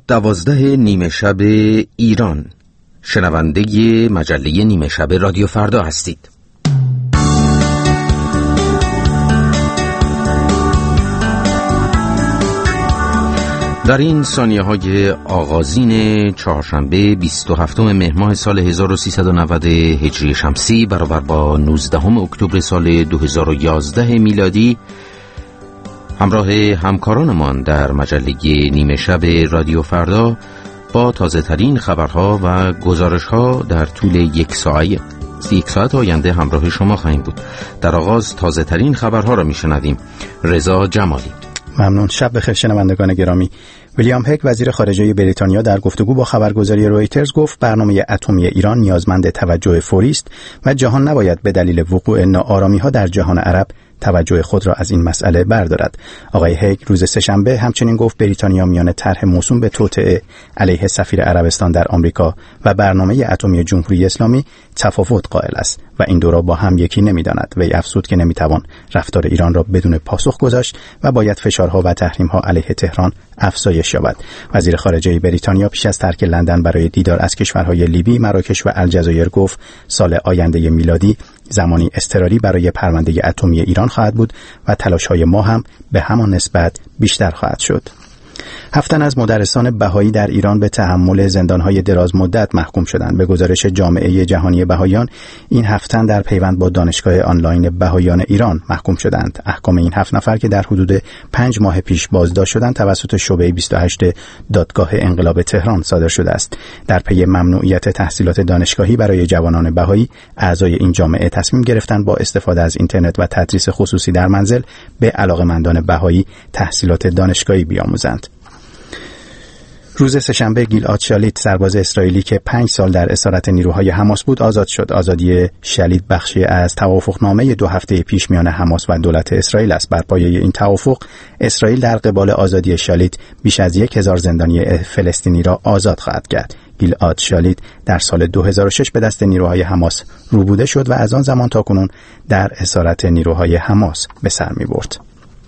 12 نیمه شب ایران، شنونده مجله نیمه شب رادیو فردا هستید. در این ثانیه‌های آغازین چهارشنبه 27 مهر ماه سال 1390 هجری شمسی برابر با 19 اکتبر سال 2011 میلادی، همراه همکارانمان در مجله نیمه شب رادیو فردا با تازه ترین خبرها و گزارش‌ها در طول یک ساعت آینده همراه شما خواهیم بود. در آغاز تازه ترین خبرها را میشنویم. رضا جمالی. ممنون. شب بخیر شنوندگان گرامی. ویلیام هگ وزیر خارجه بریتانیا در گفتگو با خبرگزاری رویترز گفت برنامه اتمی ایران نیازمند توجه فوری است و جهان نباید به دلیل وقوع ناآرامی‌ها در جهان عرب توجه خود را از این مسئله بردارد. آقای هگ روز سه‌شنبه همچنین گفت بریتانیا میان طرح موسوم به توطئه علیه سفیر عربستان در آمریکا و برنامه اتمی جمهوری اسلامی تفاوت قائل است و این دو را با هم یکی نمی‌داند. وی افزود که نمی‌توان رفتار ایران را بدون پاسخ گذاشت و باید فشارها و تحریم‌ها علیه تهران افزایش یابد. وزیر خارجه بریتانیا پیش از ترک لندن برای دیدار از کشورهای لیبی، مراکش و الجزایر گفت سال آینده میلادی زمانی اضطراری برای پرونده اتمی ایران خواهد بود و تلاش‌های ما هم به همان نسبت بیشتر خواهد شد. 7 تن از مدرسان بهایی در ایران به تحمل زندان‌های دراز مدت محکوم شدند. به گزارش جامعه جهانی بهاییان، این 7 تن در پیوند با دانشگاه آنلاین بهاییان ایران محکوم شدند. احکام این 7 نفر که در حدود 5 ماه پیش بازداشت شدند توسط شعبه 28 دادگاه انقلاب تهران صادر شده است. در پی ممنوعیت تحصیلات دانشگاهی برای جوانان بهایی، اعضای این جامعه تصمیم گرفتند با استفاده از اینترنت و تدریس خصوصی در منزل به علاقه‌مندان بهایی تحصیلات دانشگاهی بیاموزند. روز سه‌شنبه گیلعاد شالیت، سرباز اسرائیلی که 5 سال در اسارت نیروهای حماس بود، آزاد شد. آزادی شالیت بخشی از توافقنامه 2 هفته پیش میان حماس و دولت اسرائیل است. بر پایه این توافق، اسرائیل در قبال آزادی شالیت بیش از 1000 زندانی فلسطینی را آزاد خواهد کرد. گیلعاد شالیت در سال 2006 به دست نیروهای حماس روبوده شد و از آن زمان تاکنون در اسارت نیروهای حماس به سر می‌برد.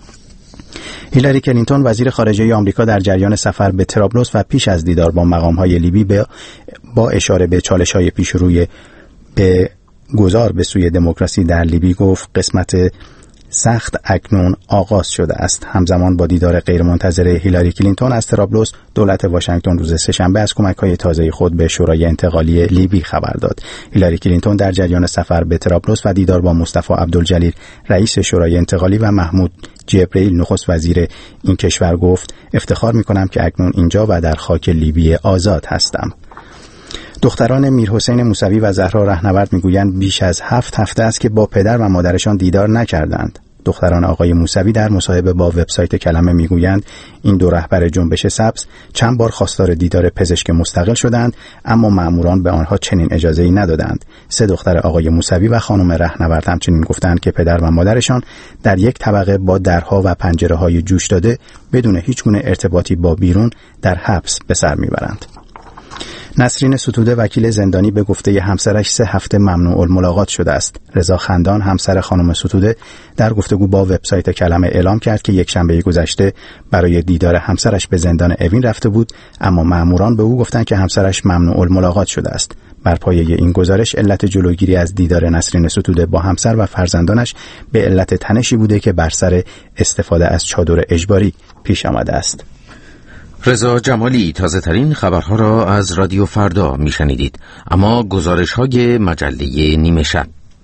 هیلاری کلینتون وزیر خارجه آمریکا در جریان سفر به طرابلس و پیش از دیدار با مقام‌های لیبی با اشاره به چالش‌های پیشروی به گذار به سوی دموکراسی در لیبی گفت قسمت سخت اکنون آغاز شده است. همزمان با دیدار غیرمنتظر هیلاری کلینتون از طرابلس، دولت واشنگتن روز سه‌شنبه از کمک‌های تازه خود به شورای انتقالی لیبی خبر داد. هیلاری کلینتون در جریان سفر به طرابلس و دیدار با مصطفی عبدالجلیل رئیس شورای انتقالی و محمود جبرئیل نخست وزیر این کشور گفت افتخار می‌کنم که اکنون اینجا و در خاک لیبی آزاد هستم. دختران میرحسین موسوی و زهرا رهنورد میگویند بیش از 7 هفته است که با پدر و مادرشان دیدار نکردند. دختران آقای موسوی در مصاحبه با وبسایت کلمه میگویند این دو رهبر جنبش سبز چند بار خواستار دیدار پزشک مستقل شدند، اما مأموران به آنها چنین اجازه‌ای ندادند. 3 دختر آقای موسوی و خانم رهنورد همچنین گفتند که پدر و مادرشان در یک طبقه با درها و پنجره‌های جوش داده بدون هیچگونه ارتباطی با بیرون در حبس به سر میبرند. نسرین ستوده وکیل زندانی به گفته همسرش 3 هفته ممنوع الملاقات شده است. رضا خندان همسر خانم ستوده در گفتگو با وبسایت کلمه اعلام کرد که یک شنبه گذشته برای دیدار همسرش به زندان اوین رفته بود، اما مأموران به او گفتند که همسرش ممنوع الملاقات شده است. بر پایه این گزارش علت جلوگیری از دیدار نسرین ستوده با همسر و فرزندانش به علت تنشی بوده که بر سر استفاده از چادر اجباری پیش آمده است. رضا جمالی تازه ترین خبرها را از رادیو فردا میشنیدید. اما گزارش های مجله نیمه شب.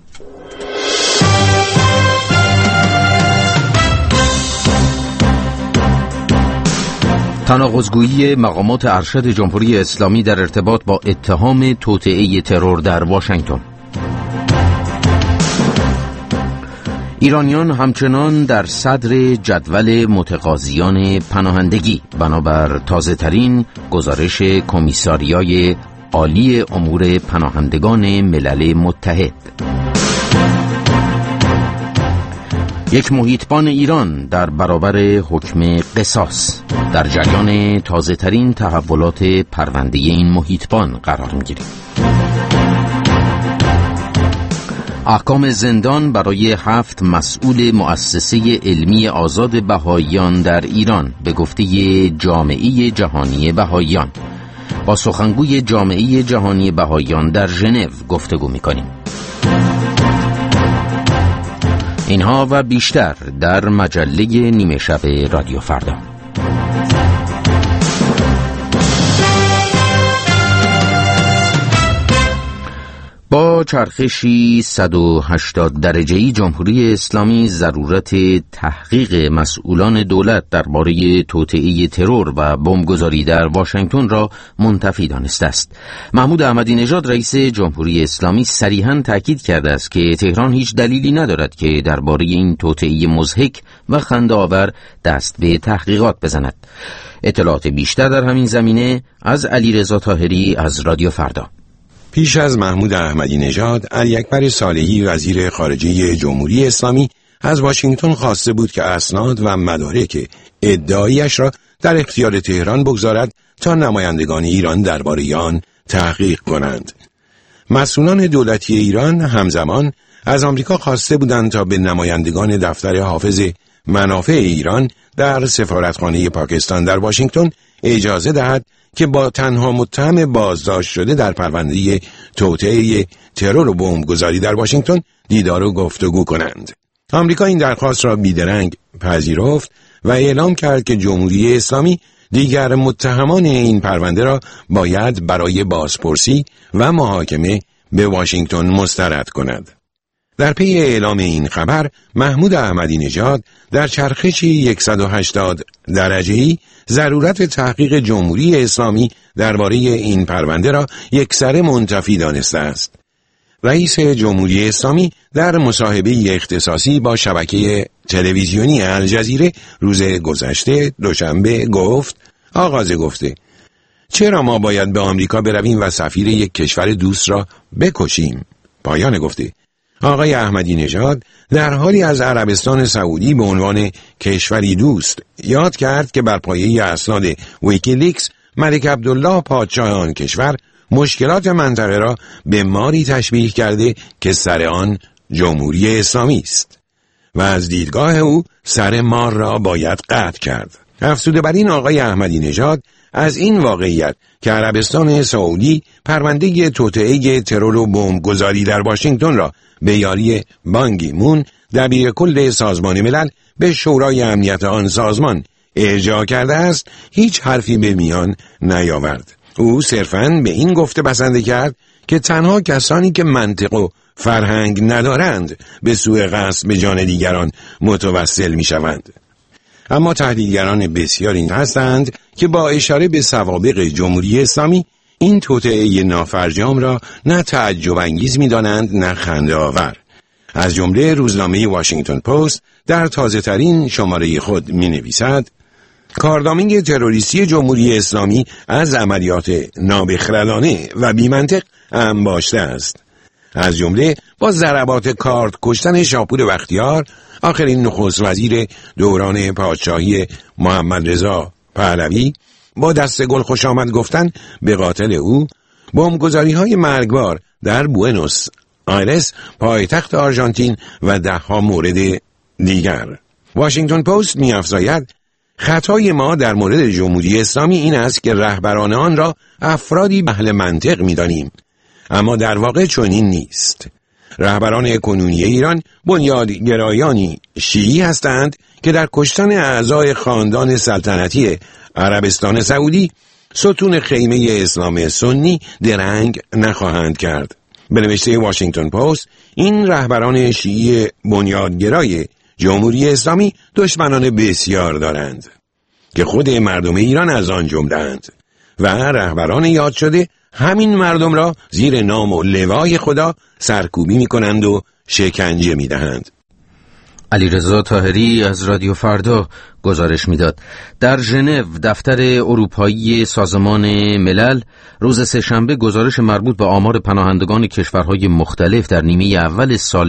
تناقض‌گویی مقامات ارشد جمهوری اسلامی در ارتباط با اتهام توطئه ترور در واشنگتن. ایرانیان همچنان در صدر جدول متقاضیان پناهندگی بنابر تازه ترین گزارش کمیساریای عالی امور پناهندگان ملل متحد. یک محیطبان ایران در برابر حکم قصاص در جریان تازه ترین تحولات پرونده این محیطبان قرار می‌گیرد. احکام زندان برای 7 مسئول مؤسسه علمی آزاد بهائیان در ایران به گفته جامعه جهانی بهائیان. با سخنگوی جامعه جهانی بهائیان در ژنو گفتگو می‌کنیم. اینها و بیشتر در مجله نیمه شب رادیو فردا. با چرخشی 180 درجه‌ای جمهوری اسلامی ضرورت تحقیق مسئولان دولت درباره توطئه ترور و بمبگذاری در واشنگتن را منتفی دانسته است. محمود احمدی نژاد رئیس جمهوری اسلامی صریحاً تاکید کرده است که تهران هیچ دلیلی ندارد که درباره این توطئه مضحک و خنده‌آور دست به تحقیقات بزند. اطلاعات بیشتر در همین زمینه از علیرضا طاهری از رادیو فردا. پیش از محمود احمدی نژاد، علی اکبر صالحی وزیر خارجه جمهوری اسلامی از واشنگتن خواسته بود که اسناد و مدارک ادعایش را در اختیار تهران بگذارد تا نمایندگان ایران درباره آن تحقیق کنند. مسئولان دولتی ایران همزمان از آمریکا خواسته بودند تا به نمایندگان دفتر حافظ منافع ایران در سفارتخانه پاکستان در واشنگتن اجازه دهد که با تنها متهم بازداشت شده در پرونده توطئه ترور و بمبگذاری در واشنگتن دیدار و گفتگو کنند. آمریکا این درخواست را بیدرنگ پذیرفت و اعلام کرد که جمهوری اسلامی دیگر متهمان این پرونده را باید برای بازپرسی و محاکمه به واشنگتن مسترد کند. در پی اعلام این خبر، محمود احمدی نژاد در چرخشی 180 درجه‌ای ضرورت تحقیق جمهوری اسلامی درباره این پرونده را یکسره منتفی دانسته است. رئیس جمهوری اسلامی در مصاحبه اختصاصی با شبکه تلویزیونی الجزیره روز گذشته دوشنبه گفت: آغاز گفته چرا ما باید به آمریکا برویم و سفیر یک کشور دوست را بکشیم؟ پایان گفته آقای احمدی نژاد در حالی از عربستان سعودی به عنوان کشوری دوست یاد کرد که بر پایه اسناد ویکیلیکس ملک عبدالله پادشاه آن کشور مشکلات منطقه را به ماری تشبیه کرده که سر آن جمهوری اسلامی است و از دیدگاه او سر مار را باید قطع کرد. افزوده بر این آقای احمدی نژاد از این واقعیت که عربستان سعودی پرونده توطئه ترور و بمبگذاری در واشنگتن را به یاری بان کی مون دبیر کل سازمان ملل به شورای امنیت آن سازمان ارجاع کرده است، هیچ حرفی به میان نیاورد. او صرفاً به این گفته بسنده کرد که تنها کسانی که منطق و فرهنگ ندارند به سوء قصد به جان دیگران متوسل می شوند. اما تحلیلگران بسیاری هستند که با اشاره به سوابق جمهوری اسلامی این توطئه نافرجام را نه تعجب انگیز می دانند نه خنده آور. از جمله روزنامه واشنگتن پست در تازه ترین شماره خود می نویسد: کاردامینگ تروریستی جمهوری اسلامی از عملیات نابخردانه و بی‌منطق انباشته است. از جمله با ضربات کارد کشتن شاپور بختیار، آخرین نخست وزیر دوران پادشاهی محمد رضا پهلوی، با دست گل خوش آمد گفتن به قاتل او، بمبگذاری‌های مرگبار در بوئنوس آیرس پایتخت آرژانتین و ده‌ها مورد دیگر. واشنگتن پست می‌افزاید: خطای ما در مورد جمهوری اسلامی این است که رهبران آن را افرادی اهل منطق می‌دانیم، اما در واقع چنین نیست. رهبران کنونی ایران بنیادگرایانی شیعی هستند که در کشتن اعضای خاندان سلطنتی عربستان سعودی ستون خیمه اسلام سنی درنگ نخواهند کرد. به نوشته واشنگتن پست، این رهبران شیعی بنیادگرای جمهوری اسلامی دشمنان بسیار دارند که خود مردم ایران از آن جمله‌اند و رهبران یاد شده همین مردم را زیر نام و لوای خدا سرکوبی می‌کنند و شکنجه می‌دهند. علیرضا طاهری از رادیو فردا گزارش میداد. در ژنو دفتر اروپایی سازمان ملل روز سه‌شنبه گزارش مربوط به آمار پناهندگان کشورهای مختلف در نیمه اول سال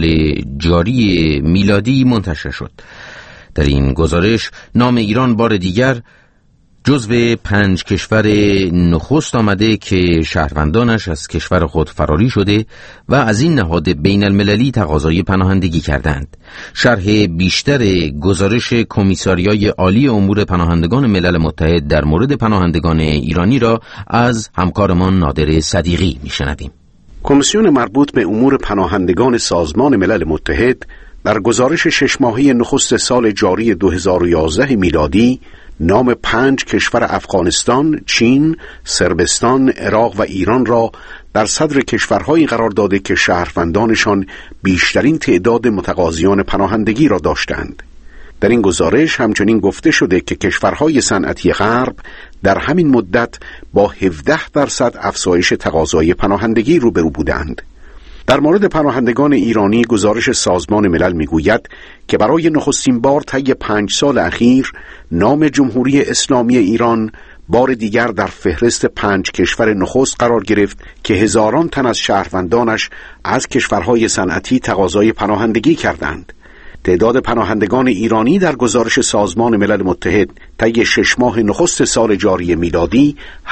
جاری میلادی منتشر شد. در این گزارش نام ایران بار دیگر جزو 5 کشور نخست آمده که شهروندانش از کشور خود فراری شده و از این نهاد بین المللی تقاضای پناهندگی کردند. شرح بیشتر گزارش کمیساریای عالی امور پناهندگان ملل متحد در مورد پناهندگان ایرانی را از همکارمان نادر صدیقی میشنویم. کمیسیون مربوط به امور پناهندگان سازمان ملل متحد در گزارش 6 ماهه نخست سال جاری 2011 میلادی نام 5 کشور افغانستان، چین، صربستان، عراق و ایران را در صدر کشورهایی قرار داده که شهروندانشان بیشترین تعداد متقاضیان پناهندگی را داشتند. در این گزارش همچنین گفته شده که کشورهای صنعتی غرب در همین مدت با 17% افزایش تقاضای پناهندگی روبرو بودند. در مورد پناهندگان ایرانی گزارش سازمان ملل میگوید که برای نخستین بار طی 5 سال اخیر نام جمهوری اسلامی ایران بار دیگر در فهرست 5 کشور نخست قرار گرفت که هزاران تن از شهروندانش از کشورهای صنعتی تقاضای پناهندگی کردند. تعداد پناهندگان ایرانی در گزارش سازمان ملل متحد طی 6 ماه نخست سال جاری میلادی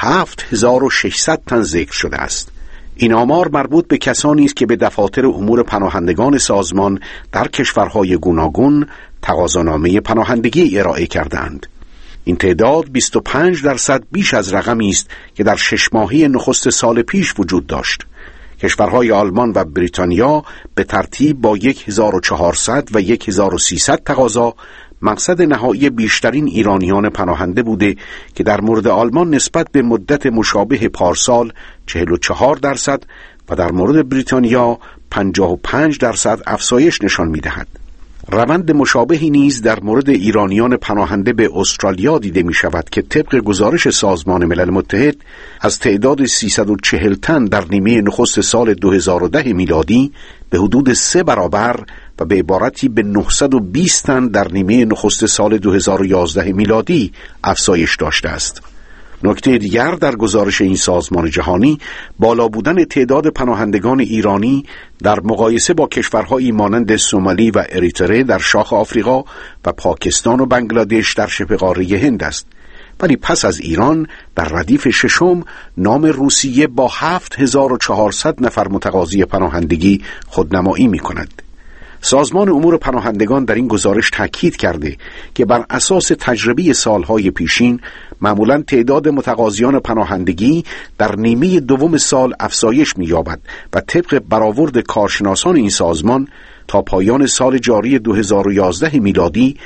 7600 تن ذکر شده است. این آمار مربوط به کسانی است که به دفاتر امور پناهندگان سازمان در کشورهای گوناگون تقاضانامه پناهندگی ارائه کردند. این تعداد 25% بیش از رقمی است که در 6 ماهه نخست سال پیش وجود داشت. کشورهای آلمان و بریتانیا به ترتیب با 1400 و 1300 تقاضا مقصد نهایی بیشترین ایرانیان پناهنده بوده که در مورد آلمان نسبت به مدت مشابه پارسال 44% و در مورد بریتانیا 55% افزایش نشان می‌دهد. روند مشابهی نیز در مورد ایرانیان پناهنده به استرالیا دیده می شود که طبق گزارش سازمان ملل متحد از تعداد 340 تن در نیمه نخست سال 2010 میلادی به حدود 3 برابر و به عبارتی به 920 تن در نیمه نخست سال 2011 میلادی افزایش داشته است. نکته دیگر در گزارش این سازمان جهانی بالا بودن تعداد پناهندگان ایرانی در مقایسه با کشورهایی مانند سومالی و اریتره در شاخ آفریقا و پاکستان و بنگلادش در شبه قاره هند است. ولی پس از ایران در ردیف ششم نام روسیه با 7400 نفر متقاضی پناهندگی خودنمایی می کند. سازمان امور پناهندگان در این گزارش تاکید کرده که بر اساس تجربه سالهای پیشین معمولاً تعداد متقاضیان پناهندگی در نیمه دوم سال افزایش می‌یابد و طبق برآورد کارشناسان این سازمان تا پایان سال جاری 2011 میلادی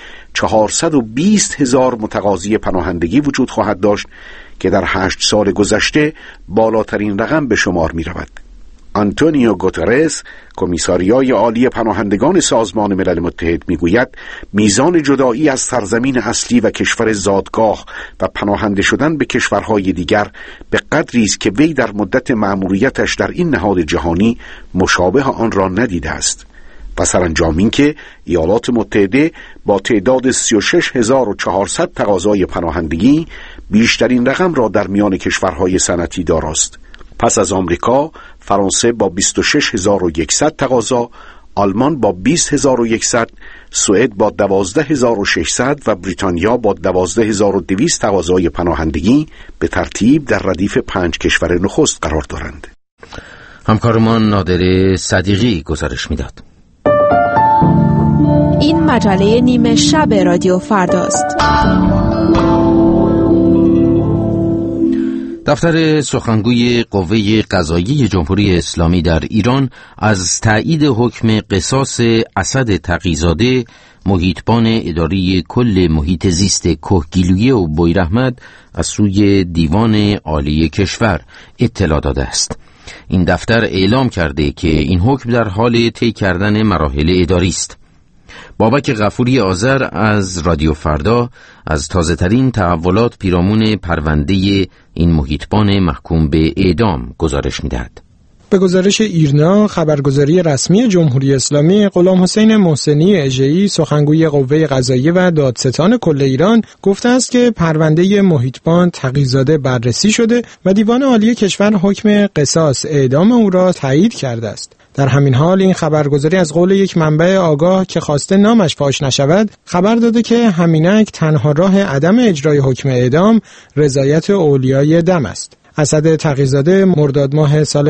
420,000 متقاضی پناهندگی وجود خواهد داشت که در 8 سال گذشته بالاترین رقم به شمار می‌رود. آنتونیو گوترس، کمیساریای عالی پناهندگان سازمان ملل متحد میگوید میزان جدایی از سرزمین اصلی و کشور زادگاه و پناهنده شدن به کشورهای دیگر به قدری است که وی در مدت مأموریتش در این نهاد جهانی مشابه آن را ندیده است. و سرانجام این که ایالات متحده با تعداد 36,400 تقاضای پناهندگی بیشترین رقم را در میان کشورهای صنعتی داراست. پس از آمریکا، فرانسه با 26,100 تقاضا، آلمان با 20,100، سوئد با 12,600 و بریتانیا با 12,200 تقاضای پناهندگی به ترتیب در ردیف 5 کشور نخست قرار دارند. همکارمان نادر صدیقی گزارش میداد. این مجله نیمه شب رادیو فرداست. دفتر سخنگوی قوه قضاییه جمهوری اسلامی در ایران از تایید حکم قصاص اسد تقی‌زاده محیطبان اداری کل محیط زیست کهگیلویه و بویراحمد از سوی دیوان عالی کشور اطلاع داده است. این دفتر اعلام کرده که این حکم در حال طی کردن مراحل اداری است. بابک غفوری آذر از رادیو فردا از تازه‌ترین تحولات پیرامون پرونده این محیطبان محکوم به اعدام گزارش می‌دهد. به گزارش ایرنا، خبرگزاری رسمی جمهوری اسلامی، غلام حسین محسنی اژه‌ای سخنگوی قوه قضاییه و دادستان کل ایران گفته است که پرونده محیطبان تقی‌زاده بررسی شده و دیوان عالی کشور حکم قصاص اعدام او را تایید کرده است. در همین حال این خبرگزاری از قول یک منبع آگاه که خواسته نامش فاش نشود خبر داده که همینک تنها راه عدم اجرای حکم اعدام رضایت اولیای دم است. اسد تقی‌زاده مرداد ماه سال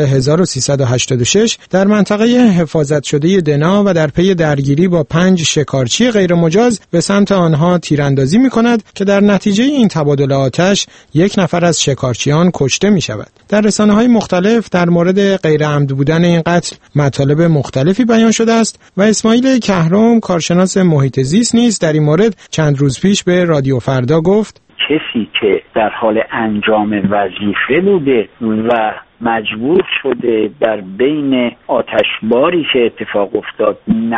1386 در منطقه حفاظت شده دنا و در پی درگیری با 5 شکارچی غیرمجاز به سمت آنها تیراندازی می‌کند که در نتیجه این تبادل آتش یک نفر از شکارچیان کشته می‌شود. در رسانه‌های مختلف در مورد غیر عمد بودن این قتل مطالب مختلفی بیان شده است و اسماعیل کهرم کارشناس محیط زیست نیز در این مورد چند روز پیش به رادیو فردا گفت کسی که در حال انجام وظیفه بوده و مجبور شده در بین آتشباری که اتفاق افتاد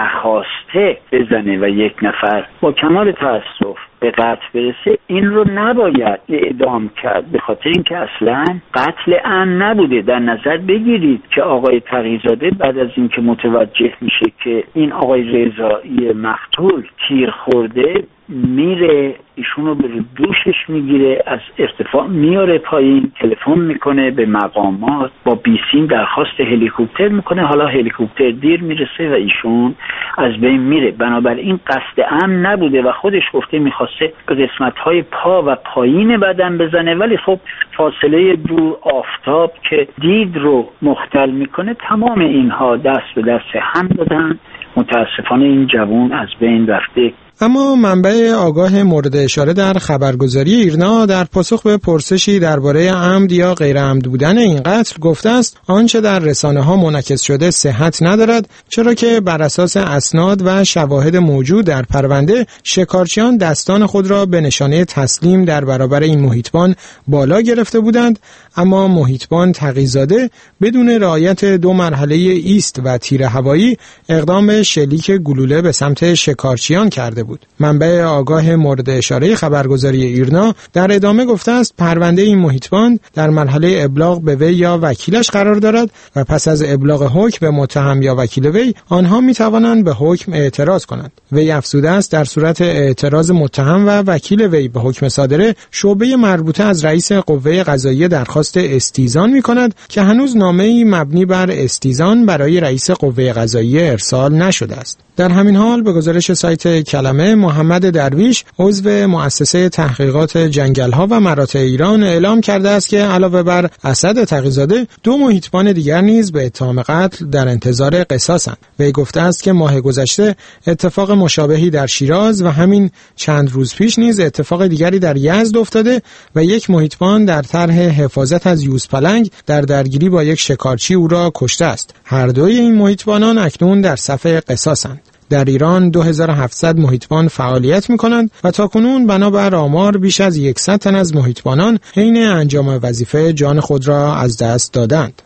نخواسته بزنه و یک نفر با کمال تأسف به قتل برسه، این رو نباید اعدام کرد، به خاطر اینکه اصلا قتل عمد نبوده. در نظر بگیرید که آقای تقی‌زاده بعد از اینکه متوجه میشه که این آقای رضایی مقتول تیر خورده، میره ایشونو به دوشش میگیره، از ارتفاع میاره پایین، تلفن میکنه به مقامات، با بیسیم درخواست هلیکوپتر میکنه. حالا هلیکوپتر دیر میرسه و ایشون از بین میره. بنابراین قصد عمد نبوده و خودش گفته میخواسته به قسمت‌های پا و پایین بدن بزنه، ولی خب فاصله دور، آفتاب که دید رو مختل میکنه، تمام اینها دست به دست هم دادن. متاسفانه این جوان از بین رفته. اما منبع آگاه مورد اشاره در خبرگزاری ایرنا در پاسخ به پرسشی درباره عمد یا غیر عمد بودن این قتل گفته است آنچه در رسانه‌ها منعکس شده صحت ندارد، چرا که بر اساس اسناد و شواهد موجود در پرونده شکارچیان دستان خود را به نشانه تسلیم در برابر این محیطبان بالا گرفته بودند، اما محیطبان تقی‌زاده بدون رعایت 2 مرحله ایست و تیر هوایی اقدام به شلیک گلوله به سمت شکارچیان کرده بود. منبع آگاه مورد اشاره خبرگزاری ایرنا در ادامه گفته است پرونده این محیطبان در مرحله ابلاغ به وی یا وکیلش قرار دارد و پس از ابلاغ حکم به متهم یا وکیل وی آنها می توانند به حکم اعتراض کنند. وی افزوده است در صورت اعتراض متهم و وکیل وی به حکم صادره، شعبه مربوطه از رئیس قوه قضاییه درخواست استیزان می کند که هنوز نامه‌ای مبنی بر استیزان برای رئیس قوه قضاییه ارسال نشده است. در همین حال به گزارش سایت کلمه، محمد درویش عضو مؤسسه تحقیقات جنگل‌ها و مراتع ایران اعلام کرده است که علاوه بر اسد تقی‌زاده 2 محیطبان دیگر نیز به اتهام قتل در انتظار قصاصند. وی گفته است که ماه گذشته اتفاق مشابهی در شیراز و همین چند روز پیش نیز اتفاق دیگری در یزد افتاده و یک محیطبان در طرح حفاظت از یوزپلنگ در درگیری با یک شکارچی او را کشته است. هر دوی این محیطبانان اکنون در صف قصاصند. در ایران 2700 محیطبان فعالیت می‌کنند و تاکنون بنابر آمار بیش از 100 تن از محیطبانان حین انجام وظیفه جان خود را از دست دادند.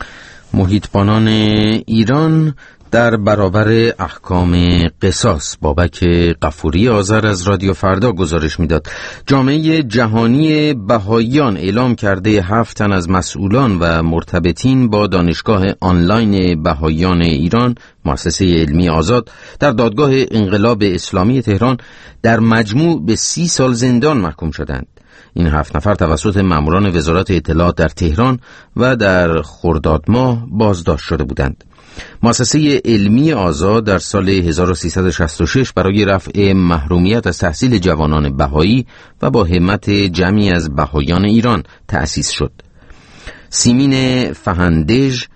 محیطبانان ایران در برابر احکام قصاص. بابک غفوری آذر از رادیو فردا گزارش میداد. جامعه جهانی بهائیان اعلام کرده 7 تن از مسئولان و مرتبطین با دانشگاه آنلاین بهائیان ایران، مؤسسه علمی آزاد، در دادگاه انقلاب اسلامی تهران در مجموع به 30 سال زندان محکوم شدند. این 7 نفر توسط ماموران وزارت اطلاعات در تهران و در خرداد ماه بازداشت شده بودند. مؤسسه علمی آزاد در سال 1366 برای رفع محرومیت از تحصیل جوانان بهایی و با همت جمعی از بهایان ایران تأسیس شد. سیمین فهندژ،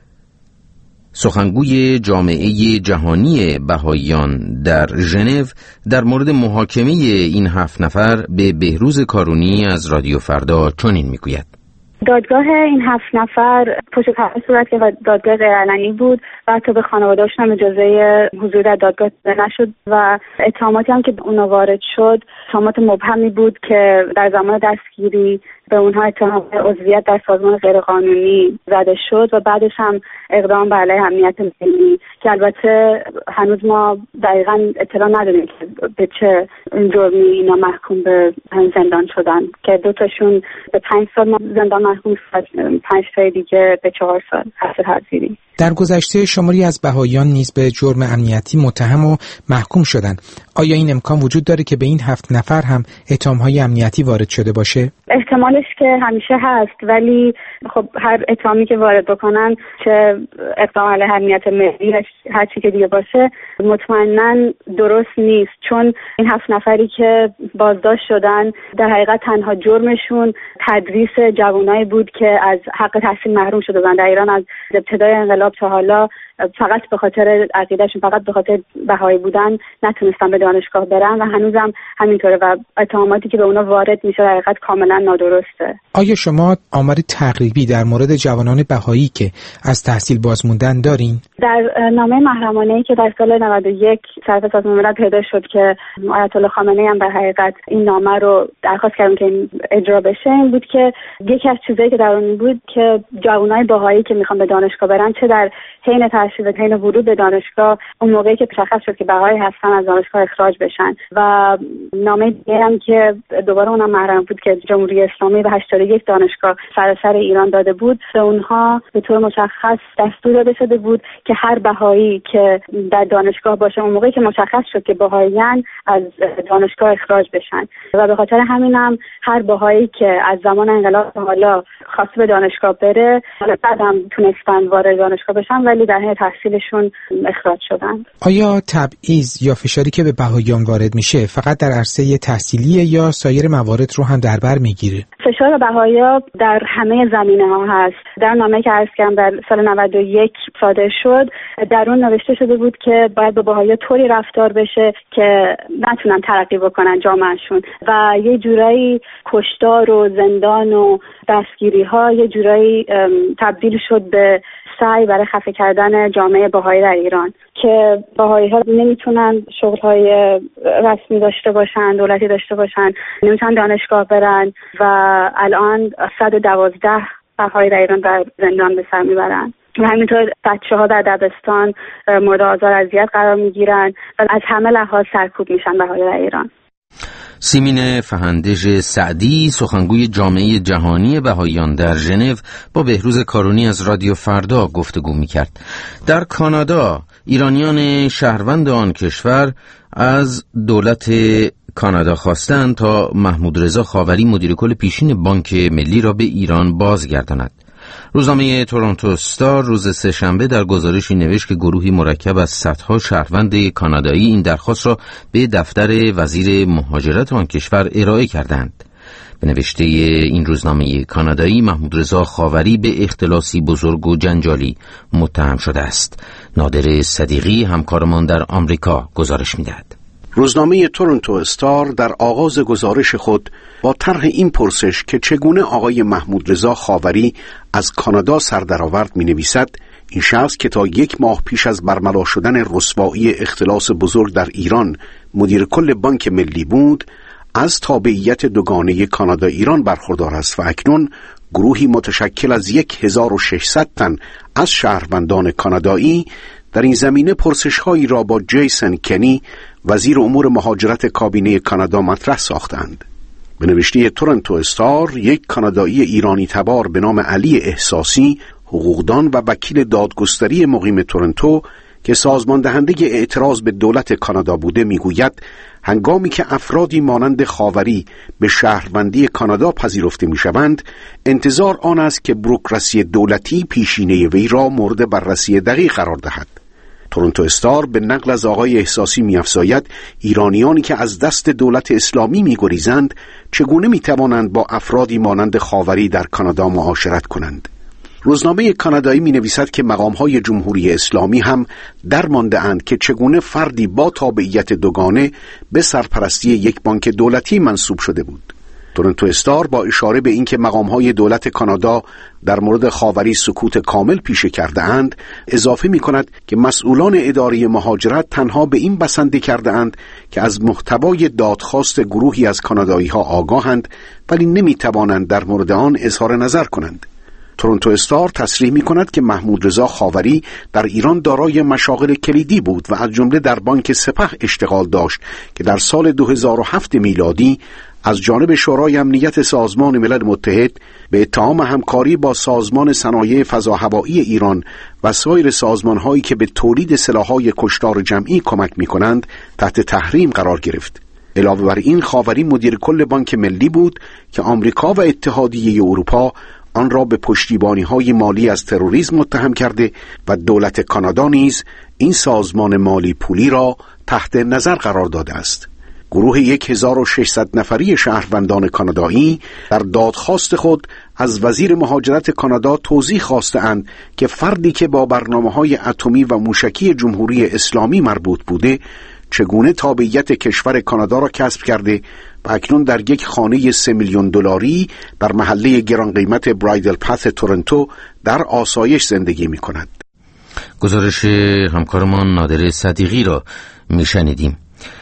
سخنگوی جامعه جهانی بهائیان در ژنو، در مورد محاکمه این 7 نفر به بهروز کارونی از رادیو فردا چنین میگوید: دادگاه این 7 نفر پشت پرده صورت که دادگاه غیرعلنی بود و حتی به خانواده‌هاشون هم اجازه حضور در دادگاه نشد و اتهاماتی هم که اونا وارد شد اتهامات مبهمی بود که در زمان دستگیری به اونها اتهام عضویت در سازمان غیرقانونی زده شد و بعدش هم اقدام بر علیه امنیت ملی که البته هنوز ما دقیقاً اطلاع نداریم که به چه جرمی اینا محکوم به زندان شدن، که 2 تاشون به 5 سال زندان محکوم شد، 5 تا دیگه به 4 سال حبس تحصیلی. در گذشته شماری از بهائیان نیز به جرم امنیتی متهم و محکوم شدند. آیا این امکان وجود داره که به این 7 نفر هم اتهام‌های امنیتی وارد شده باشه؟ احتمالش احتمالش که همیشه هست، ولی خب هر اتهامی که وارد بکنن، چه اقدام علیه امنیت ملی هر چی که دیگه باشه، مطمئناً درست نیست، چون این 7 نفری که بازداشت شدن در حقیقت تنها جرمشون تدریس جوانایی بود که از حق تحصیل محروم شده بودن در ایران از ابتدای انقلاب تا حالا. فقط به خاطر عقیدهشون، فقط به خاطر بهایی بودن نتونستن به دانشگاه برن و هنوزم همینطوره و اتهاماتی که به اونا وارد میشه در حقیقت کاملا نادرسته. آیا شما آماری تقریبی در مورد جوانان بهایی که از تحصیل باز موندن دارین؟ در نامه محرمانه‌ای که در سال 91 طرف سازمان ملل پیدا شد که آیت الله خامنه‌ای هم در حقیقت این نامه رو درخواست کردن که این اجرا بشه، این بود که یکی از چیزایی که در اون بود که جوانای بهایی که میخوان به دانشگاه برن، چه در حین تحصیل و حین ورود به دانشگاه، اون موقعی که مشخص شد که بهایی هستن، از دانشگاه اخراج بشن. و نامه دیگه هم که دوباره اونم محرم بود که جمهوری اسلامی به 81 دانشگاه سراسر ایران داده بود، به اونها به طور مشخص دستور داده شده بود که هر بهایی که در دانشگاه باشه، اون موقعی که مشخص شد که بهاییان، از دانشگاه اخراج بشن. و به خاطر همینم هر بهایی که از زمان انقلاب تا حالا خواست به دانشگاه بره، حالا بعدم تونستن وارد دانشگاه بشن ولی در حین تحصیلشون اخراج شدن. آیا تبعیض یا فشاری که به بهاییان وارد میشه فقط در عرصه تحصیلی یا سایر موارد رو هم در بر میگیره؟ فشار بهایی‌ها در همه زمینه‌ها هست. در نامه‌ای که عرض کردم در سال 91 صادر شد، در اون نوشته شده بود که باید با بهایی‌ها طوری رفتار بشه که نتونن ترقی بکنن جامعهشون و یه جورایی کشتار و زندان و دستگیری‌ها یه جورایی تبدیل شد به سعی برای خفه کردن جامعه بهایی در ایران، که بهایی‌ها نمیتونن شغل‌های رسمی داشته باشن، دولتی داشته باشن، نمیتونن دانشگاه برن و الان 112 بهایی در ایران در زندان به سر میبرن. و همینطور بچه‌ها در دبستان مورد آزار اذیت قرار میگیرن و از همه لحاظ سرکوب میشن بهایی در ایران. سیمین فهندژ سعدی، سخنگوی جامعه جهانی بهاییان در ژنو، با بهروز کارونی از رادیو فردا گفتگو می‌کرد. در کانادا ایرانیان شهروند آن کشور از دولت کانادا خواستند تا محمود رضا خاوری، مدیر کل پیشین بانک ملی، را به ایران بازگرداند. روزنامه تورنتو استار روز سه‌شنبه در گزارشی نوشت که گروهی مرکب از صدها شهروند کانادایی این درخواست را به دفتر وزیر مهاجرت آن کشور ارائه کردند. به نوشته این روزنامه کانادایی، محمود رضا خاوری به اختلاسی بزرگ و جنجالی متهم شده است. نادر صدیقی، همکارمان در آمریکا، گزارش می‌دهد. روزنامه تورنتو استار در آغاز گزارش خود با طرح این پرسش که چگونه آقای محمود رضا خاوری از کانادا سر درآورد می‌نویسد، این شخص که تا 1 ماه پیش از برملا شدن رسوایی اختلاس بزرگ در ایران مدیر کل بانک ملی بود، از تابعیت دوگانه کانادا ایران برخوردار است و اکنون گروهی متشکل از 1600 تن از شهروندان کانادایی در این زمینه پرسش‌هایی را با جیسن کنی، وزیر امور مهاجرت کابینه کانادا، مطرح ساختند. به نوشته تورنتو استار، یک کانادایی ایرانی تبار به نام علی احساسی، حقوقدان و وکیل دادگستری مقیم تورنتو که سازمان دهنده اعتراض به دولت کانادا بوده، میگوید هنگامی که افرادی مانند خاوری به شهروندی کانادا پذیرفته میشوند، انتظار آن است که بوروکراسی دولتی پیشینه وی را مورد بررسی دقیق قرار دهد. تورنتو استار به نقل از آقای احساسی می‌افزاید ایرانیانی که از دست دولت اسلامی می‌گریزند چگونه می‌توانند با افرادی مانند خاوری در کانادا معاشرت کنند. روزنامه کانادایی می‌نویسد که مقام‌های جمهوری اسلامی هم درمانده اند که چگونه فردی با تابعیت دوگانه به سرپرستی یک بانک دولتی منصوب شده بود. تورنتو استار با اشاره به اینکه مقام‌های دولت کانادا در مورد خاوری سکوت کامل پیشه کرده اند، اضافه می‌کند که مسئولان اداره مهاجرت تنها به این بسنده کرده اند که از محتوای دادخواست گروهی از کانادایی‌ها آگاهند، ولی نمی‌توانند در مورد آن اظهار نظر کنند. تورنتو استار تصریح می‌کند که محمود رضا خاوری در ایران دارای مشاغل کلیدی بود و از جمله در بانک سپه اشتغال داشت که در سال 2007 میلادی از جانب شورای امنیت سازمان ملل متحد به اتهام همکاری با سازمان صنایع فضاهوایی ایران و سایر سازمان‌هایی که به تولید سلاح‌های کشتار جمعی کمک می‌کنند تحت تحریم قرار گرفت. علاوه بر این خاوری مدیر کل بانک ملی بود که آمریکا و اتحادیه اروپا آن را به پشتیبانی‌های مالی از تروریسم متهم کرده و دولت کانادا نیز این سازمان مالی پولی را تحت نظر قرار داده است. گروه 1600 نفری شهروندان کانادایی در دادخواست خود از وزیر مهاجرت کانادا توضیح خواستند که فردی که با برنامه‌های اتمی و موشکی جمهوری اسلامی مربوط بوده چگونه تابعیت کشور کانادا را کسب کرده و اکنون در یک خانه 3 میلیون دلاری در محله گران قیمت برایدل پث تورنتو در آسایش زندگی می کند. گزارش همکارمان نادر صدیقی را می شنیدیم.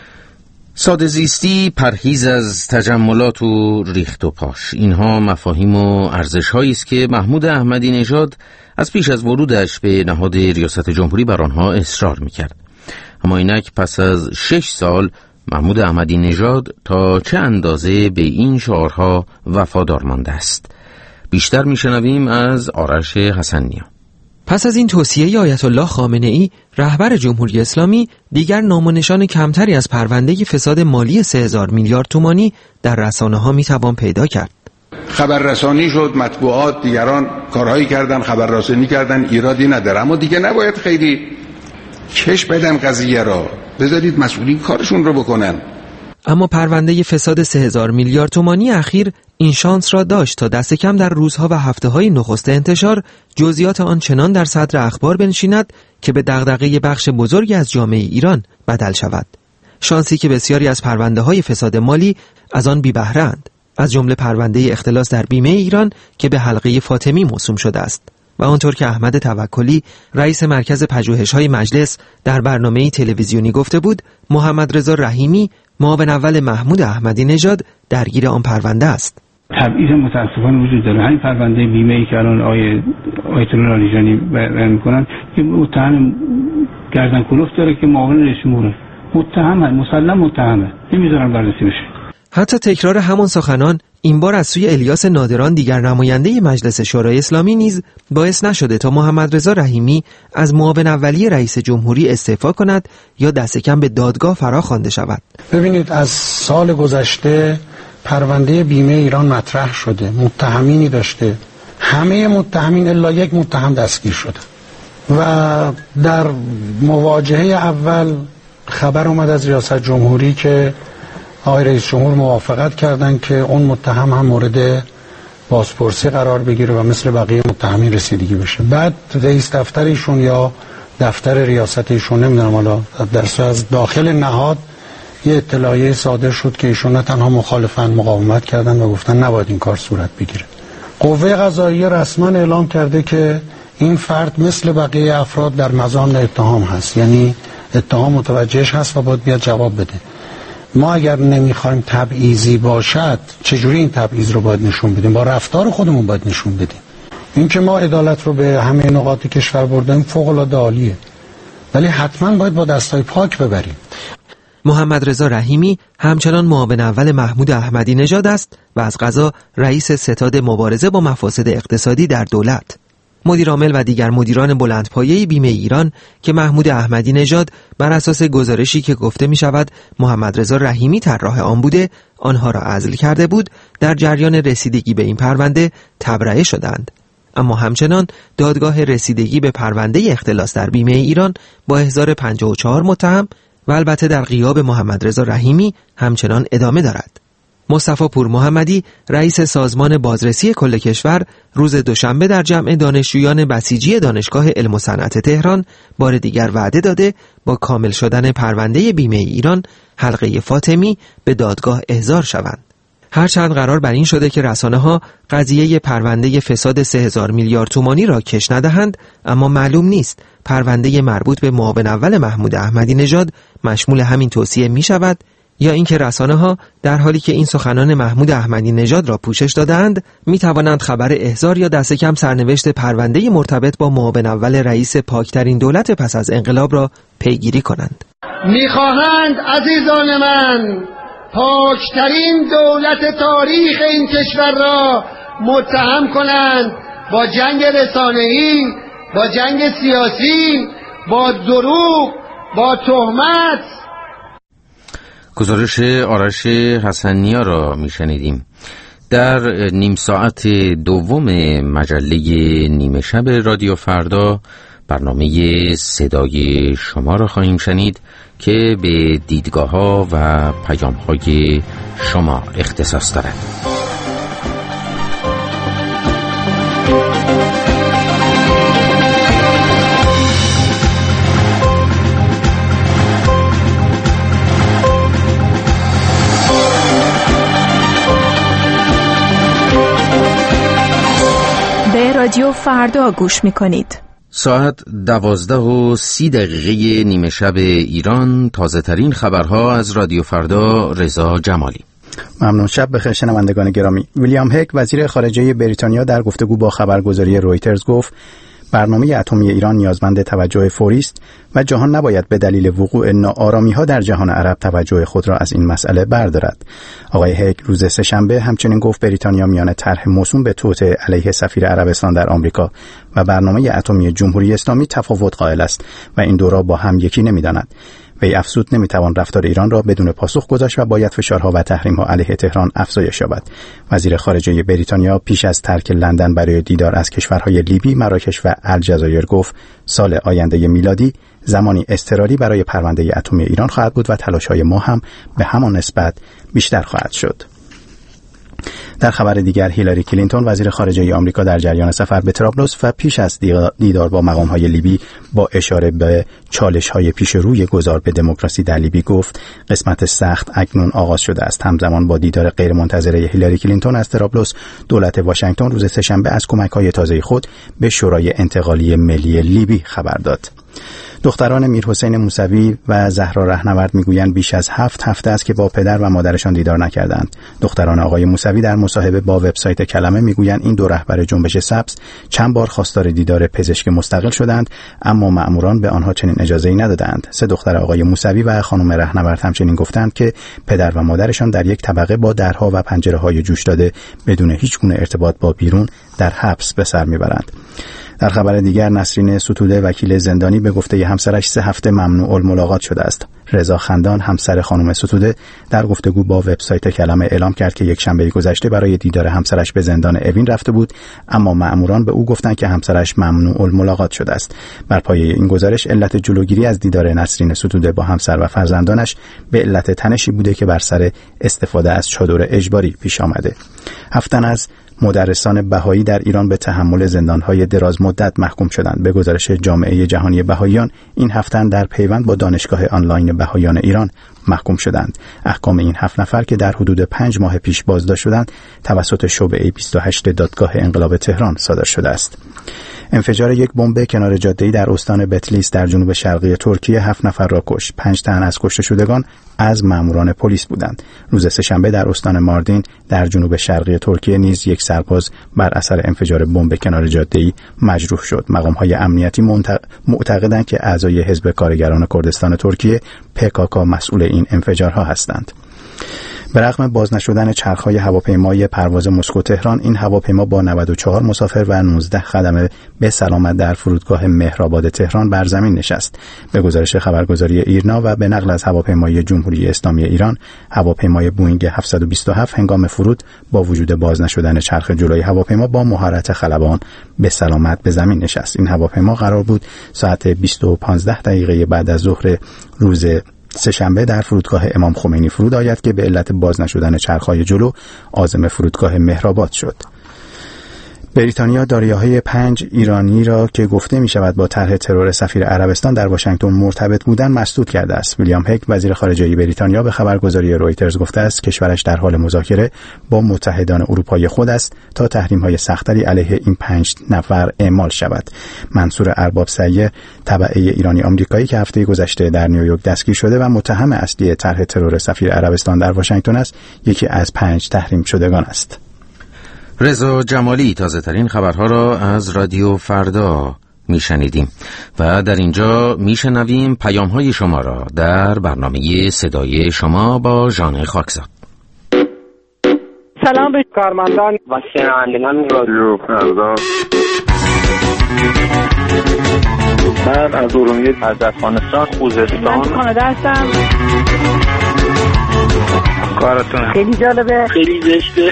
ساده زیستی، پرهیز از تجملات و ریخت و پاش، اینها مفاهیم و ارزش‌هایی است که محمود احمدی نژاد از پیش از ورودش به نهاد ریاست جمهوری بر آنها اصرار می‌کرد. اما اینک پس از 6 سال محمود احمدی نژاد تا چه اندازه به این شعارها وفادار مانده است؟ بیشتر میشنویم از آرش حسن‌نیا. پس از این توصیه آیت الله خامنه ای رهبر جمهوری اسلامی دیگر نام و نشان کمتری از پرونده فساد مالی 3000 میلیارد تومانی در رسانه‌ها میتوان پیدا کرد. خبررسانی شد، مطبوعات دیگران کارهایی کردن، خبررسانی کردن، ایرادی نداره، اما دیگه نباید خیلی کش بدن قضیه را، بذارید مسئولین کارشون رو بکنن. اما پرونده فساد 3000 میلیارد تومانی اخیر این شانس را داشت تا دست کم در روزها و هفته‌های نخست انتشار جزئیات آن چنان در صدر اخبار بنشیند که به دغدغه بخش بزرگی از جامعه ایران بدل شود. شانسی که بسیاری از پرونده‌های فساد مالی از آن بی بهره اند، از جمله پرونده اختلاس در بیمه ایران که به حلقه فاطمی موسوم شده است. و آنطور که احمد توکلی رئیس مرکز پژوهش‌های مجلس در برنامه‌ای تلویزیونی گفته بود، محمد رضا رحیمی معاون اول محمود احمدی نژاد درگیر آن پرونده است. تبعیض متاسفانه وجود داره. همین پرونده بیمه‌ای که الان آیت الله لاریجانی بیان می‌کنن که متهم گردن کلفت داره که معاون رئیس جمهوره، متهمه، مسلم متهمه، نمیذارن بررسی بشه. حتی تکرار همان سخنان این بار از سوی الیاس نادران دیگر نماینده مجلس شورای اسلامی نیز باعث نشده تا محمد رضا رحیمی از معاون اولی رئیس جمهوری استعفا کند یا دست کم به دادگاه فرا خوانده شود. ببینید از سال گذشته پرونده بیمه ایران مطرح شده، متهمینی داشته، همه متهمین الا یک متهم دستگیر شده و در مواجهه اول خبر اومد از ریاست جمهوری که آقای رئیس جمهور موافقت کردن که اون متهم هم مورد بازپرسی قرار بگیره و مثل بقیه متهمین رسیدگی بشه. بعد رئیس دفتر ایشون یا دفتر ریاست ایشون، نمیدونم حالا از داخل نهاد یه اطلاعیه صادر شد که ایشون نه تنها مخالفن، مقاومت کردن و گفتن نباید این کار صورت بگیره. قوه قضاییه رسما اعلام کرده که این فرد مثل بقیه افراد در مزان اتهام هست، یعنی اتهام متوجهش هست و باید بیاد جواب بده. ما اگر نمیخوایم تبعیضی باشد، چجوری این تبعیض رو باید نشون بدیم؟ با رفتار خودمون باید نشون بدیم. این که ما عدالت رو به همه نقاط کشور بردیم فوق العاده عالیه، ولی حتما باید با دستای پاک ببریم. محمد رضا رحیمی همچنان معاون اول محمود احمدی نژاد است و از قضا رئیس ستاد مبارزه با مفاسد اقتصادی در دولت. مدیر عامل و دیگر مدیران بلندپایه بیمه ایران که محمود احمدی نژاد بر اساس گزارشی که گفته می شود محمد رضا رحیمی طراح آن بوده آنها را عزل کرده بود، در جریان رسیدگی به این پرونده تبرئه شدند. اما همچنان دادگاه رسیدگی به پرونده اختلاس در بیمه ایران با احضار 54 متهم و البته در غیاب محمد رضا رحیمی همچنان ادامه دارد. مصطفی پور محمدی رئیس سازمان بازرسی کل کشور روز دوشنبه در جمع دانشجویان بسیجی دانشگاه علم و صنعت تهران بار دیگر وعده داده با کامل شدن پرونده بیمه ایران حلقه فاطمی به دادگاه احضار شوند. هرچند قرار بر این شده که رسانه‌ها قضیه پرونده فساد 3000 میلیارد تومانی را کش ندهند، اما معلوم نیست پرونده مربوط به معاون اول محمود احمدی نژاد مشمول همین توصیه می شود یا اینکه رسانه‌ها در حالی که این سخنان محمود احمدی نژاد را پوشش دادند می توانند خبر احضار یا دست کم سرنوشت پرونده مرتبط با معاون اول رئیس پاکترین دولت پس از انقلاب را پیگیری کنند. می‌خواهند عزیزان من پاکترین دولت تاریخ این کشور را متهم کنند با جنگ رسانه‌ای، با جنگ سیاسی، با دروغ، با تهمت. گزارش آرش حسنیا را میشنیدیم. در نیم ساعت دوم مجله نیمه شب رادیو فردا برنامه صدای شما را خواهیم شنید که به دیدگاه‌ها و پیام‌های شما اختصاص دارد. به رادیو فردا گوش می‌کنید. ساعت 12:30 نیمه شب ایران. تازه ترین خبرها از رادیو فردا. رضا جمالی. ممنون. شب بخیر شنوندگان گرامی. ویلیام هک وزیر خارجه بریتانیا در گفتگو با خبرگزاری رویترز گفت برنامه اتمی ایران نیازمند توجه فوری است و جهان نباید به دلیل وقوع ناآرامی‌ها در جهان عرب توجه خود را از این مسئله بردارد. آقای هک روز سه‌شنبه همچنین گفت بریتانیا میان طرح موسوم به توطئه علیه سفیر عربستان در آمریکا و برنامه اتمی جمهوری اسلامی تفاوت قائل است و این دو را با هم یکی نمی‌داند. وی افزود نمیتوان رفتار ایران را بدون پاسخ گذاشت و باید فشارها و تحریم‌ها علیه تهران افزایش یابد. وزیر خارجه بریتانیا پیش از ترک لندن برای دیدار از کشورهای لیبی، مراکش و الجزایر گفت سال آینده میلادی زمانی اضطراری برای پرونده اتمی ایران خواهد بود و تلاش‌های ما هم به همان نسبت بیشتر خواهد شد. در خبر دیگر هیلاری کلینتون وزیر خارجه آمریکا در جریان سفر به طرابلس و پیش از دیدار با مقام‌های لیبی با اشاره به چالش‌های پیش روی گذار به دموکراسی در لیبی گفت قسمت سخت اکنون آغاز شده است. همزمان با دیدار غیرمنتظره هیلاری کلینتون از طرابلس، دولت واشنگتن روز سه‌شنبه از کمک‌های تازه خود به شورای انتقالی ملی لیبی خبر داد. دختران میرحسین موسوی و زهرا رهنورد میگویند بیش از 7 هفته است که با پدر و مادرشان دیدار نکردند. دختران آقای موسوی در مصاحبه با وبسایت کلمه میگویند این دو رهبر جنبش سبز چند بار خواستار دیدار پزشک مستقل شدند، اما مأموران به آنها چنین اجازه‌ای ندادند. 3 دختر آقای موسوی و خانم رهنورد همچنین گفتند که پدر و مادرشان در یک طبقه با درها و پنجره‌های جوش داده بدون هیچگونه ارتباط با بیرون در حبس به سر میبرند. در خبر دیگر نسرین ستوده وکیل زندانی به گفته همسرش 3 هفته ممنوع الملاقات شده است. رضا خندان همسر خانم ستوده در گفتگو با وبسایت کلمه اعلام کرد که یک شنبه گذشته برای دیدار همسرش به زندان اوین رفته بود، اما مأموران به او گفتند که همسرش ممنوع الملاقات شده است. بر پایه این گزارش علت جلوگیری از دیدار نسرین ستوده با همسر و فرزندانش به علت تنشی بوده که بر سر استفاده از چادر اجباری پیش آمده. 7 تن از مدرسان بهایی در ایران به تحمل زندان‌های دراز مدت محکوم شدند. به گزارش جامعه جهانی بهاییان این 7 تن در پیوند با دانشگاه آنلاین بهاییان ایران محکوم شدند. احکام این 7 نفر که در حدود 5 ماه پیش بازداشت شدند توسط شعبه 28 دادگاه انقلاب تهران صادر شده است. انفجار یک بمب کنار جاده‌ای در استان بتلیس در جنوب شرقی ترکیه 7 نفر را کشت. 5 تن از کشته شدگان از ماموران پلیس بودند. روز سه‌شنبه در استان ماردین در جنوب شرقی ترکیه نیز یک سرباز بر اثر انفجار بمب کنار جاده‌ای مجروح شد. مقام‌های امنیتی معتقدند که اعضای حزب کارگران کردستان ترکیه PKK مسئول این انفجارها هستند. به رغم باز نشدن چرخ‌های هواپیمای پرواز مسکو تهران، این هواپیما با 94 مسافر و 19 خدمه به سلامت در فرودگاه مهرآباد تهران بر زمین نشست. به گزارش خبرگزاری ایرنا و به نقل از هواپیمای جمهوری اسلامی ایران، هواپیمای بوئینگ 727 هنگام فرود با وجود باز نشدن چرخ جلوی هواپیما با مهارت خلبان به سلامت به زمین نشست. این هواپیما قرار بود ساعت 20:15 بعد از ظهر روز سه‌شنبه در فرودگاه امام خمینی فرود آید که به علت باز نشدن چرخ‌های جلو عازم فرودگاه مهرآباد شد. بریتانیا داریاهای 5 ایرانی را که گفته می شود با طرح ترور سفیر عربستان در واشنگتن مرتبط بودند مسدود کرده است. ویلیام هک وزیر خارجه بریتانیا به خبرگزاری رویترز گفته است کشورش در حال مذاکره با متحدان اروپایی خود است تا تحریم‌های سخت‌تری علیه این 5 نفر اعمال شود. منصور ارباب سیه تبعه ایرانی آمریکایی که هفته گذشته در نیویورک دستگیر شده و متهم اصلی طرح ترور سفیر عربستان در واشنگتن است، یکی از 5 تحریم شدگان است. رضا جمالی تازه ترین خبرها را از رادیو فردا میشنیدیم و در اینجا میشنویم پیام های شما را در برنامه صدای شما با ژان خاکزاد. سلام به کارمندان و شنوندگان رادیو فردا. من از ارومیه از افغانستان خوزستان کانادا هستم. کارتون خیلی جالبه، خیلی زشته.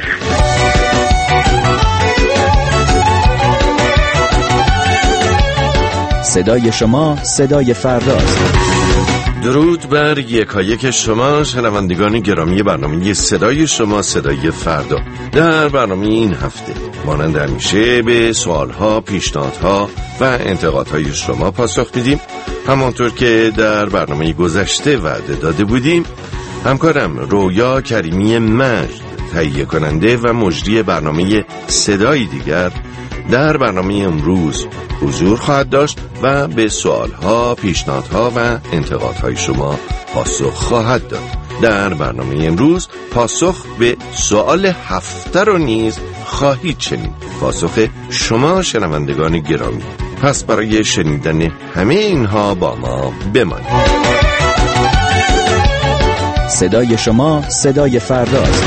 صدای شما صدای فرداست. درود بر یکایک شما شنوندگان گرامی برنامه صدای شما صدای فردا. در برنامه این هفته مانند همیشه به سوالها، پیشنهادها و انتقادهای شما پاسخ میدیم. همانطور که در برنامه گذشته وعده داده بودیم، همکارم رویا کریمی مجد تهیه کننده و مجری برنامه صدای دیگر در برنامه امروز حضور خواهد داشت و به سوالها، پیشنهادها و انتقادهای شما پاسخ خواهد داد. در برنامه امروز پاسخ به سوال هفته رو نیز خواهید شنید، پاسخ شما شنوندگان گرامی. پس برای شنیدن همه اینها با ما بمانید. صدای شما صدای فرداست.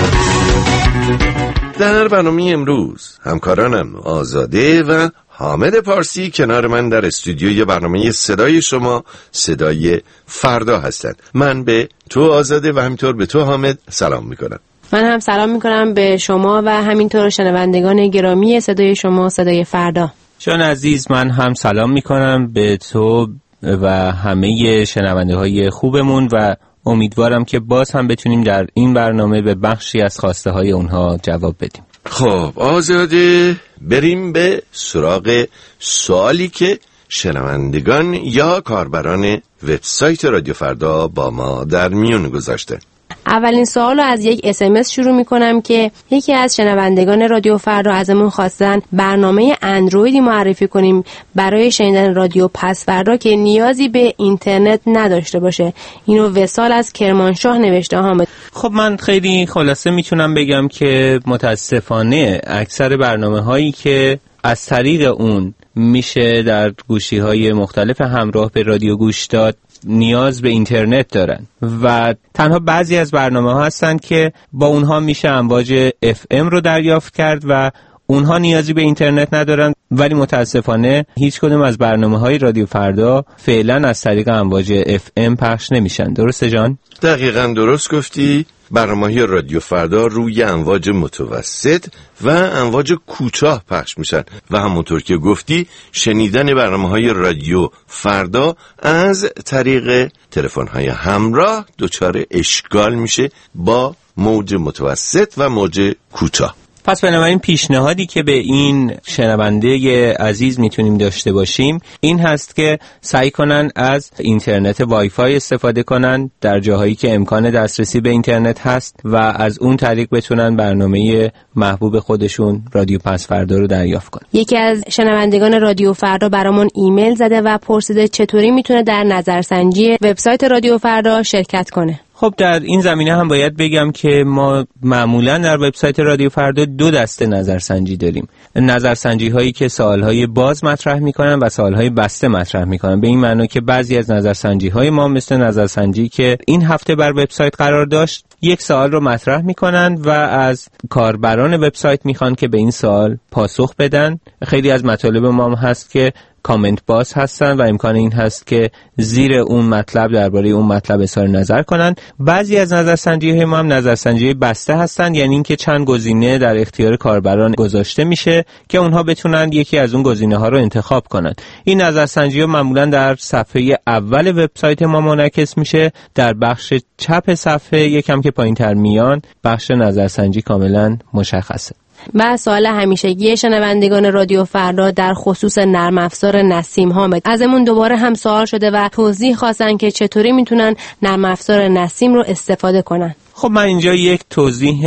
در برنامه امروز همکارانم آزاده و حامد پارسی کنار من در استودیوی برنامه صدای شما صدای فردا هستند. من به تو آزاده و همینطور به تو حامد سلام میکنم. من هم سلام میکنم به شما و همینطور شنوندگان گرامی صدای شما صدای فردا. جان عزیز، من هم سلام میکنم به تو و همه شنونده های خوبمون و امیدوارم که باز هم بتونیم در این برنامه به بخشی از خواسته های اونها جواب بدیم. خب آزاده، بریم به سراغ سوالی که شنوندگان یا کاربران وبسایت رادیو فردا با ما در میون گذاشته. اولین سوال رو از یک SMS شروع میکنم که یکی از شنوندگان رادیو فردا ازمون خواستن برنامه اندرویدی معرفی کنیم برای شنیدن رادیو پس فردا که نیازی به اینترنت نداشته باشه. اینو وصال از کرمانشاه نوشته. حامد، خب من خیلی خلاصه میتونم بگم که متاسفانه اکثر برنامه هایی که از طریق اون میشه در گوشی های مختلف همراه به رادیو گوش داد نیاز به اینترنت دارن و تنها بعضی از برنامه ها هستن که با اونها میشه امواج FM رو دریافت کرد و اونها نیازی به اینترنت ندارن، ولی متاسفانه هیچ کدوم از برنامه های رادیو فردا فعلا از طریق امواج FM پخش نمیشن. درسته جان؟ دقیقاً درست گفتی. برنامه‌های رادیو فردا روی امواج متوسط و امواج کوتاه پخش میشن و همونطور که گفتی شنیدن برنامه‌های رادیو فردا از طریق تلفن‌های همراه دچار اشکال میشه با موج متوسط و موج کوتاه. پس بنابراین پیشنهادی که به این شنونده عزیز میتونیم داشته باشیم این هست که سعی کنن از اینترنت وای فای استفاده کنن در جاهایی که امکان دسترسی به اینترنت هست و از اون طریق بتونن برنامه محبوب خودشون رادیو پس فردا رو دریافت کنن. یکی از شنوندگان رادیو فردا برامون ایمیل زده و پرسیده چطوری میتونه در نظرسنجی وبسایت رادیو فردا شرکت کنه. خب در این زمینه هم باید بگم که ما معمولا در وبسایت رادیو فردا دو دسته نظرسنجی داریم. نظرسنجی هایی که سوالهای باز مطرح میکنن و سوالهای بسته مطرح میکنن، به این معنی که بعضی از نظرسنجی های ما مثل نظرسنجی که این هفته بر وبسایت قرار داشت یک سوال رو مطرح میکنن و از کاربران وبسایت میخوان که به این سوال پاسخ بدن. خیلی از مطالب ما هست که کامنت باز هستن و امکان این هست که زیر اون مطلب درباره اون مطلب اظهار نظر کنن. بعضی از نظرسنجی‌های ما هم نظرسنجی بسته هستن، یعنی اینکه چند گزینه در اختیار کاربران گذاشته میشه که اونها بتونن یکی از اون گزینه‌ها رو انتخاب کنن. این نظرسنجی‌ها معمولاً در صفحه اول وبسایت ما منعکس میشه. در بخش چپ صفحه یکم که پایین‌تر میان بخش نظرسنجی کاملاً مشخصه. و سوال همیشگی شنوندگان رادیو فردا در خصوص نرم افزار نسیم. حامد، ازمون دوباره هم سوال شده و توضیح خواستن که چطوری میتونن نرم افزار نسیم رو استفاده کنن. خب من اینجا یک توضیح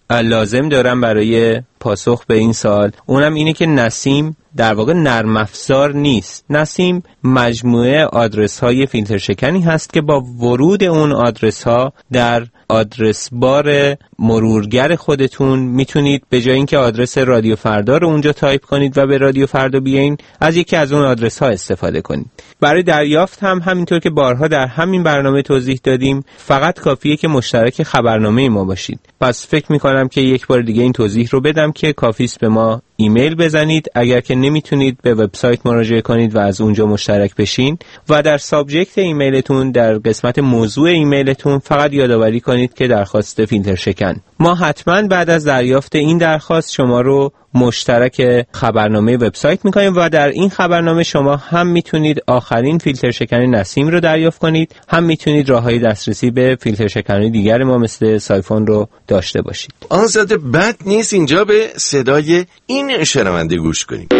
لازم دارم برای پاسخ به این سوال. اونم اینه که نسیم در واقع نرم افزار نیست. نسیم مجموعه آدرس های فیلتر شکنی هست که با ورود اون آدرس ها در آدرس بار مرورگر خودتون میتونید به جای اینکه آدرس رادیو فردا رو اونجا تایپ کنید و به رادیو فردا بیاین، از یکی از اون آدرس ها استفاده کنید. برای دریافت هم همینطور که بارها در همین برنامه توضیح دادیم، فقط کافیه که مشترک خبرنامه ما باشید. پس فکر میکنم که یک بار دیگه این توضیح رو بدم که کافی است به ما ایمیل بزنید، اگر که نمیتونید به وبسایت مراجعه کنید و از اونجا مشترک بشین و در سابجکت ایمیلتون، در قسمت موضوع ایمیلتون فقط یادآوری کنید که درخواست فیلتر شکن. ما حتما بعد از دریافت این درخواست شما رو مشترک خبرنامه وبسایت میکنیم و در این خبرنامه شما هم میتونید آخرین فیلتر شکن نسیم رو دریافت کنید، هم میتونید راههای دسترسی به فیلتر شکن‌های دیگر ما مثل سایفون رو داشته باشید. آزاده بد نیست اینجا به صدای این شنونده گوش کنیم.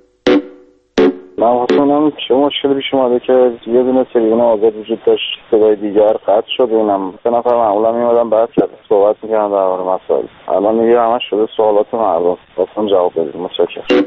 من حسنم چه مشکلی پیش اومده که یه دونه تلفن آزاد وجود داشت، صدای دیگر قطع شد. اینم سه نفر معمولا میومدن بعد صحبت میکردن در مورد مسائل. الان دیگه همش شده سوالات مردم، خواستم جواب بدید. متشکرم.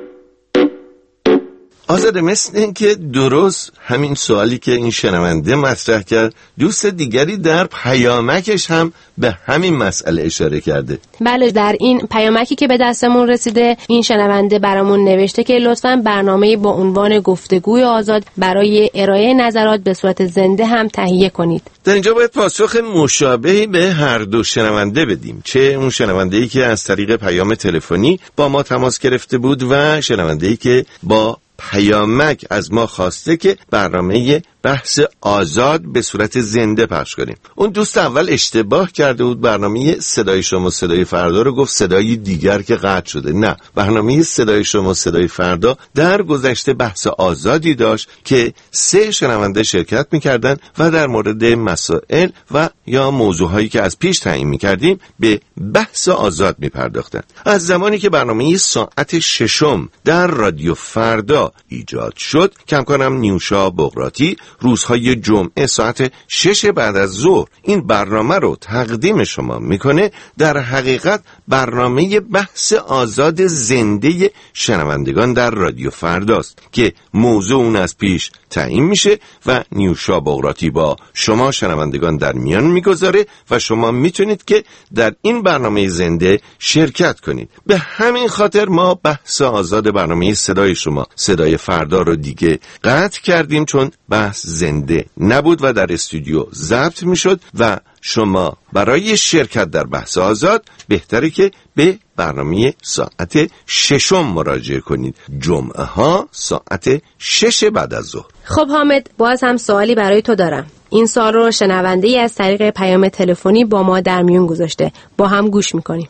آزاده مثل این که درست همین سوالی که این شنونده مطرح کرد، دوست دیگری در پیامکش هم به همین مسئله اشاره کرده. بله، در این پیامکی که به دستمون رسیده این شنونده برامون نوشته که لطفاً برنامه‌ای با عنوان گفتگوی آزاد برای ارائه نظرات به صورت زنده هم تهیه کنید. در اینجا باید پاسخ مشابهی به هر دو شنونده بدیم، چه اون شنونده‌ای که از طریق پیام تلفنی با ما تماس گرفته بود و شنونده‌ای که با پیامک از ما خواسته که برنامه بحث آزاد به صورت زنده پخش کنیم. اون دوست اول اشتباه کرده بود، برنامه صدای شما صدای فردا رو گفت صدای دیگر که قطع شده. نه، برنامه صدای شما صدای فردا در گذشته بحث آزادی داشت که 3 شنونده شرکت می‌کردن و در مورد مسائل و یا موضوعهایی که از پیش تعیین می‌کردیم به بحث آزاد می‌پرداختن. از زمانی که برنامه ساعت 6 در رادیو فردا ایجاد شد، کم کنم نیوشا بغراتی روزهای جمعه ساعت 6 بعد از ظهر این برنامه رو تقدیم شما میکنه. در حقیقت برنامه بحث آزاد زنده شنوندگان در رادیو فرداست که موضوع اون از پیش تعیین میشه و نیوشا بغراتی با شما شنوندگان در میان میگذاره و شما میتونید که در این برنامه زنده شرکت کنید. به همین خاطر ما بحث آزاد برنامه صدای شما صدای فردا رو دیگه قطع کردیم، چون بحث زنده نبود و در استودیو ضبط میشد و شما برای شرکت در بحث آزاد بهتره که به برنامه ساعت 6 مراجعه کنید، جمعه ها ساعت 6 بعد از ظهر. خب حامد، باز هم سوالی برای تو دارم. این سوال رو شنونده‌ای از طریق پیام تلفنی با ما در میون گذاشته، با هم گوش میکنیم.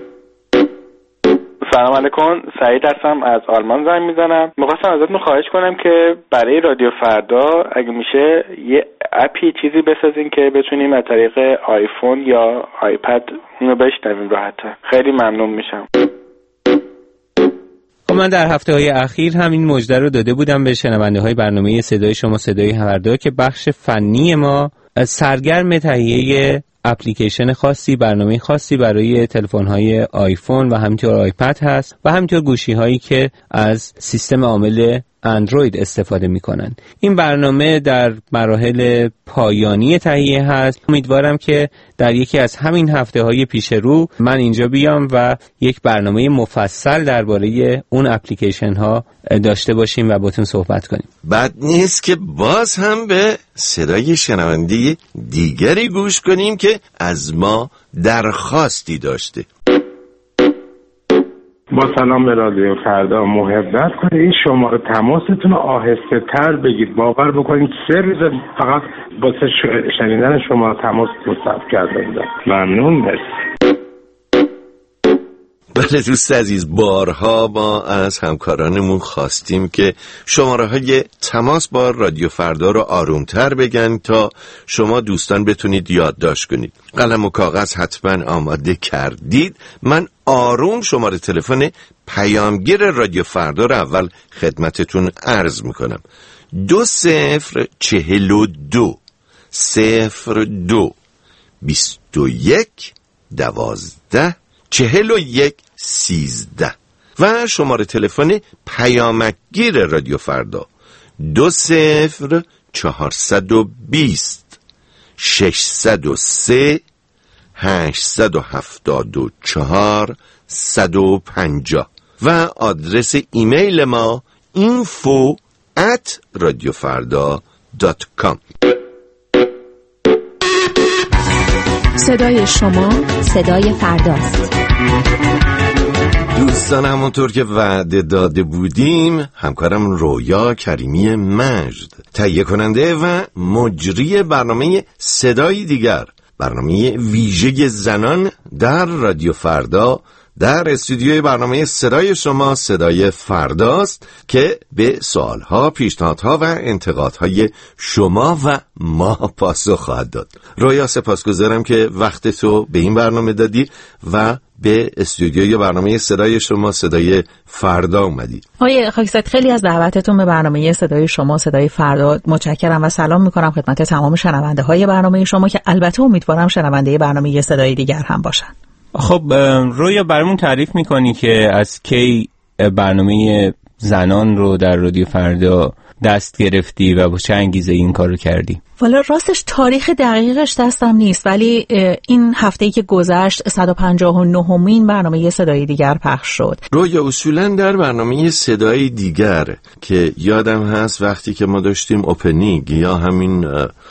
سلام علیکم، سعید هستم، از آلمان زنگ میزنم. می‌خواستم ازتون خواهش کنم که برای رادیو فردا اگه میشه یه اپی چیزی بسازین که بتونیم از طریق آیفون یا آیپد اونو بشنویم راحت‌تر. خیلی ممنون میشم. من در هفته‌های اخیر همین مژده رو داده بودم به شنونده‌های برنامه صدای شما صدای فردا که بخش فنی ما سرگرم تهیه اپلیکیشن خاصی، برنامه خاصی برای تلفن‌های آیفون و همینطور آیپد هست و همینطور گوشی‌هایی که از سیستم عامل اندروید استفاده می‌کنن. این برنامه در مراحل پایانی تهیه هست. امیدوارم که در یکی از همین هفته‌های پیش رو من اینجا بیام و یک برنامه مفصل درباره اون اپلیکیشن‌ها داشته باشیم و باتون صحبت کنیم. بد نیست که باز هم به صدای شنونده دیگری گوش کنیم که از ما درخواستی داشته. با سلام به رادیو فردا، محبت کنید این شماره تماستون رو آهسته تر بگید. باور بکنید 3 روز فقط واسه شنیدن شما تماستون ثبت کرده بودم. ممنون، مرسی. بله دوست عزیز، بارها ما از همکارانمون خواستیم که شماره‌های تماس با رادیو فردا رو آرومتر بگن تا شما دوستان بتونید یادداشت کنید. قلم و کاغذ حتما آماده کردید. من آروم شماره تلفن پیامگیر رادیو فردا رو اول خدمتتون عرض میکنم. 2042 02 21 12 41 13 و شماره تلفن پیامگیر رادیو فردا 20 420 603 874 150 و آدرس ایمیل ما info@radiofarda.com. صدای شما صدای فرداست. دوستان، همونطور که وعده داده بودیم، همکارم رویا کریمی مجد، تهیه کننده و مجری برنامه صدای دیگر، برنامه ویژه زنان در رادیو فردا، در استودیوی برنامه صدای شما صدای فرداست که به سوالها، پیشنهادها و انتقادهای شما و ما پاسخ خواهد داد. رویا، سپاسگزارم که وقت تو به این برنامه دادی و به استودیوی برنامه صدای شما صدای فردا اومدی. آقای خاکزاد، خیلی از دعوتتون به برنامه صدای شما صدای فردا متشکرم و سلام میکنم خدمت تمام شنونده های برنامه شما که البته امیدوارم شنونده برنامه صدای دیگر هم باشن. خب رویا، برامون تعریف میکنی که از کی برنامه زنان رو در رادیو فردا دست گرفتی و با چه انگیزه این کار رو کردی؟ والا راستش تاریخ دقیقش دستم نیست، ولی این هفته‌ای که گذشت 159مین برنامه صدای دیگر پخش شد. رویا، اصولاً در برنامه صدای دیگر که یادم هست وقتی که ما داشتیم اوپنینگ یا همین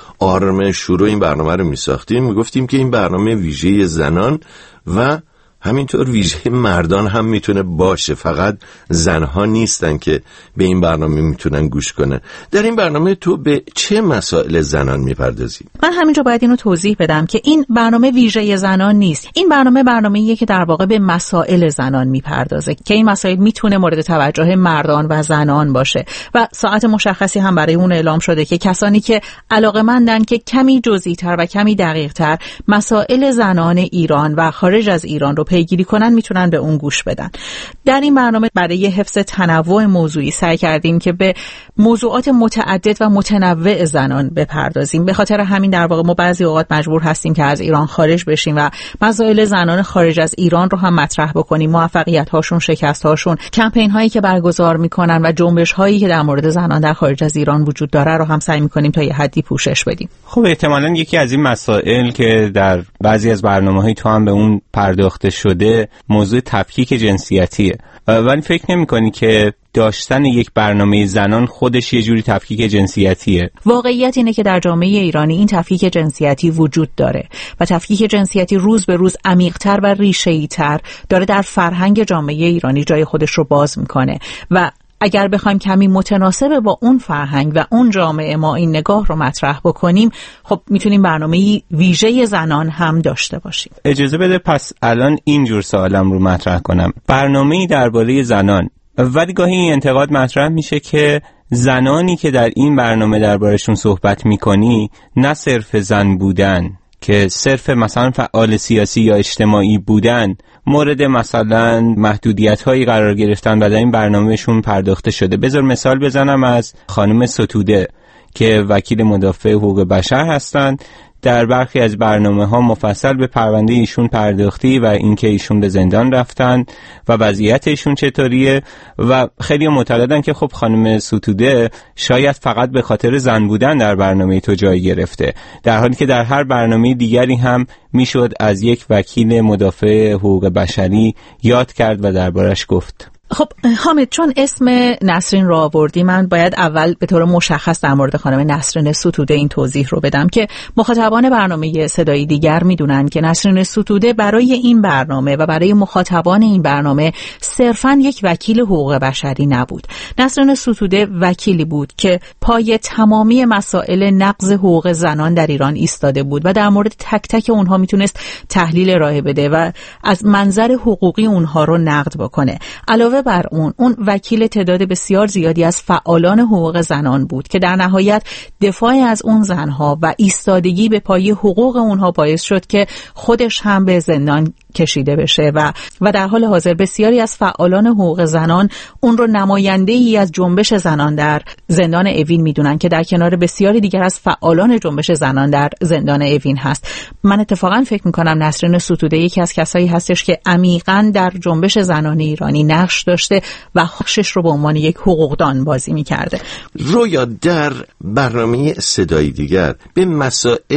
آرم شروع این برنامه رو می‌ساختیم، میگفتیم که این برنامه ویژه زنان و همینطور ویژه مردان هم میتونه باشه، فقط زنها نیستن که به این برنامه میتونن گوش کنن. در این برنامه تو به چه مسائل زنان میپردازی؟ من همینجا باید اینو توضیح بدم که این برنامه ویژه زنان نیست. این برنامه‌ایه که در واقع به مسائل زنان میپردازه که این مسائل میتونه مورد توجه مردان و زنان باشه و ساعت مشخصی هم برای اون اعلام شده که کسانی که علاقه‌مندن که کمی جزئی‌تر و کمی دقیق‌تر مسائل زنان ایران و خارج از ایران رو پیگیری کنن میتونن به اون گوش بدن. در این برنامه برای حفظ تنوع موضوعی سعی کردیم که به موضوعات متعدد و متنوع زنان بپردازیم. به خاطر همین در واقع ما بعضی اوقات مجبور هستیم که از ایران خارج بشیم و مسائل زنان خارج از ایران رو هم مطرح بکنیم، موفقیت هاشون، شکست هاشون، کمپین هایی که برگزار میکنن و جنبش هایی که در مورد زنان در خارج از ایران وجود داره رو هم سعی میکنیم تا یه حدی پوشش بدیم. خب احتمالاً یکی از این مسائل که در بعضی از برنامه‌های تو هم به اون پرداخته شده موضوع تفکیک جنسیتیه، ولی فکر نمی‌کنی که داشتن یک برنامه زنان خودش یه جوری تفکیک جنسیتیه؟ واقعیت اینه که در جامعه ایرانی این تفکیک جنسیتی وجود داره و تفکیک جنسیتی روز به روز عمیق‌تر و ریشه‌ای‌تر داره در فرهنگ جامعه ایرانی جای خودش رو باز میکنه و اگر بخوایم کمی متناسب با اون فرهنگ و اون جامعه ما این نگاه رو مطرح بکنیم، خب میتونیم برنامه ویژه زنان هم داشته باشیم. اجازه بده پس الان اینجور سوالم رو مطرح کنم. برنامه‌ای درباره زنان، ولی گاهی این انتقاد مطرح میشه که زنانی که در این برنامه دربارشون صحبت میکنی نه صرف زن بودن، که صرف مثلا فعال سیاسی یا اجتماعی بودن مورد مثلا محدودیت هایی قرار گرفتن و در این برنامهشون پرداخته شده. بذار مثال بزنم از خانم ستوده که وکیل مدافع حقوق بشر هستند. در برخی از برنامه‌ها مفصل به پرونده ایشون پرداختی و اینکه ایشون به زندان رفتن و وضعیت ایشون چطوریه و خیلی معتقدن که خب خانم ستوده شاید فقط به خاطر زن بودن در برنامه تو جای گرفته، در حالی که در هر برنامه دیگری هم میشد از یک وکیل مدافع حقوق بشری یاد کرد و دربارش گفت. خب حامد، چون اسم نسرین رو آوردی، من باید اول به طور مشخص در مورد خانم نسرین ستوده این توضیح رو بدم که مخاطبان برنامه صدای دیگر میدونن که نسرین ستوده برای این برنامه و برای مخاطبان این برنامه صرفاً یک وکیل حقوق بشری نبود. نسرین ستوده وکیلی بود که پای تمامی مسائل نقض حقوق زنان در ایران ایستاده بود و در مورد تک تک اونها میتونست تحلیل ارائه بده و از منظر حقوقی اونها رو نقد بکنه. علاوه بر اون وکیل تعداد بسیار زیادی از فعالان حقوق زنان بود که در نهایت دفاع از اون زنها و ایستادگی به پای حقوق اونها باعث شد که خودش هم به زندان کشیده بشه و در حال حاضر بسیاری از فعالان حقوق زنان اون رو نماینده‌ای از جنبش زنان در زندان اوین میدونن که در کنار بسیاری دیگر از فعالان جنبش زنان در زندان اوین هست. من اتفاقا فکر میکنم نسرین ستوده یکی از کسایی هستش که عمیقاً در جنبش زنان ایرانی نقش داشته و نقشش رو به عنوان یک حقوقدان بازی میکرده. رویا، در برنامه صدای دیگر به مسائل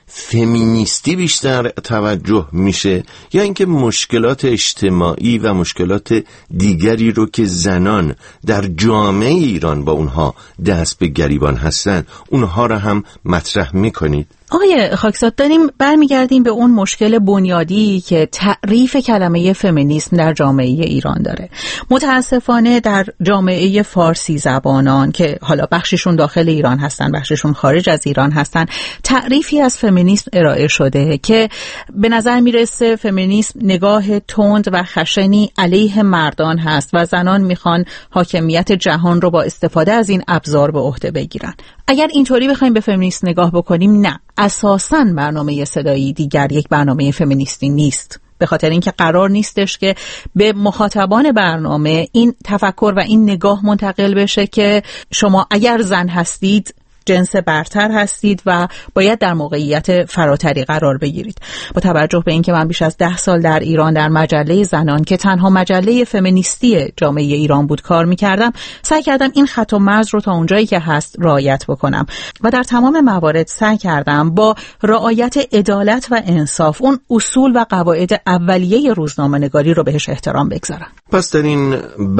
فمینیستی بیشتر توجه میشه یا اینکه مشکلات اجتماعی و مشکلات دیگری رو که زنان در جامعه ایران با اونها دست به گریبان هستن اونها رو هم مطرح میکنید؟ آقای خاکزاد، داریم برمیگردیم به اون مشکل بنیادی که تعریف کلمه فمینیسم در جامعه ایران داره. متاسفانه در جامعه فارسی زبانان که حالا بخششون داخل ایران هستن، بخششون خارج از ایران هستن، تعریفی از فمینیسم ارائه شده که به نظر میرسه فمینیسم نگاه تند و خشنی علیه مردان هست و زنان میخوان حاکمیت جهان رو با استفاده از این ابزار به عهده بگیرن. اگر اینطوری بخوایم به فمینیسم نگاه بکنیم، نه، اساساً برنامه صدایی دیگر یک برنامه فمینیستی نیست، به خاطر اینکه قرار نیستش که به مخاطبان برنامه این تفکر و این نگاه منتقل بشه که شما اگر زن هستید جنس برتر هستید و باید در موقعیت فراتری قرار بگیرید. با توجه به اینکه من بیش از 10 سال در ایران در مجله زنان که تنها مجله فمینیستی جامعه ایران بود کار میکردم، سعی کردم این خط و مرز رو تا اونجایی که هست رعایت بکنم و در تمام موارد سعی کردم با رعایت عدالت و انصاف اون اصول و قواعد اولیه روزنامه‌نگاری رو بهش احترام بگذارم. پس در این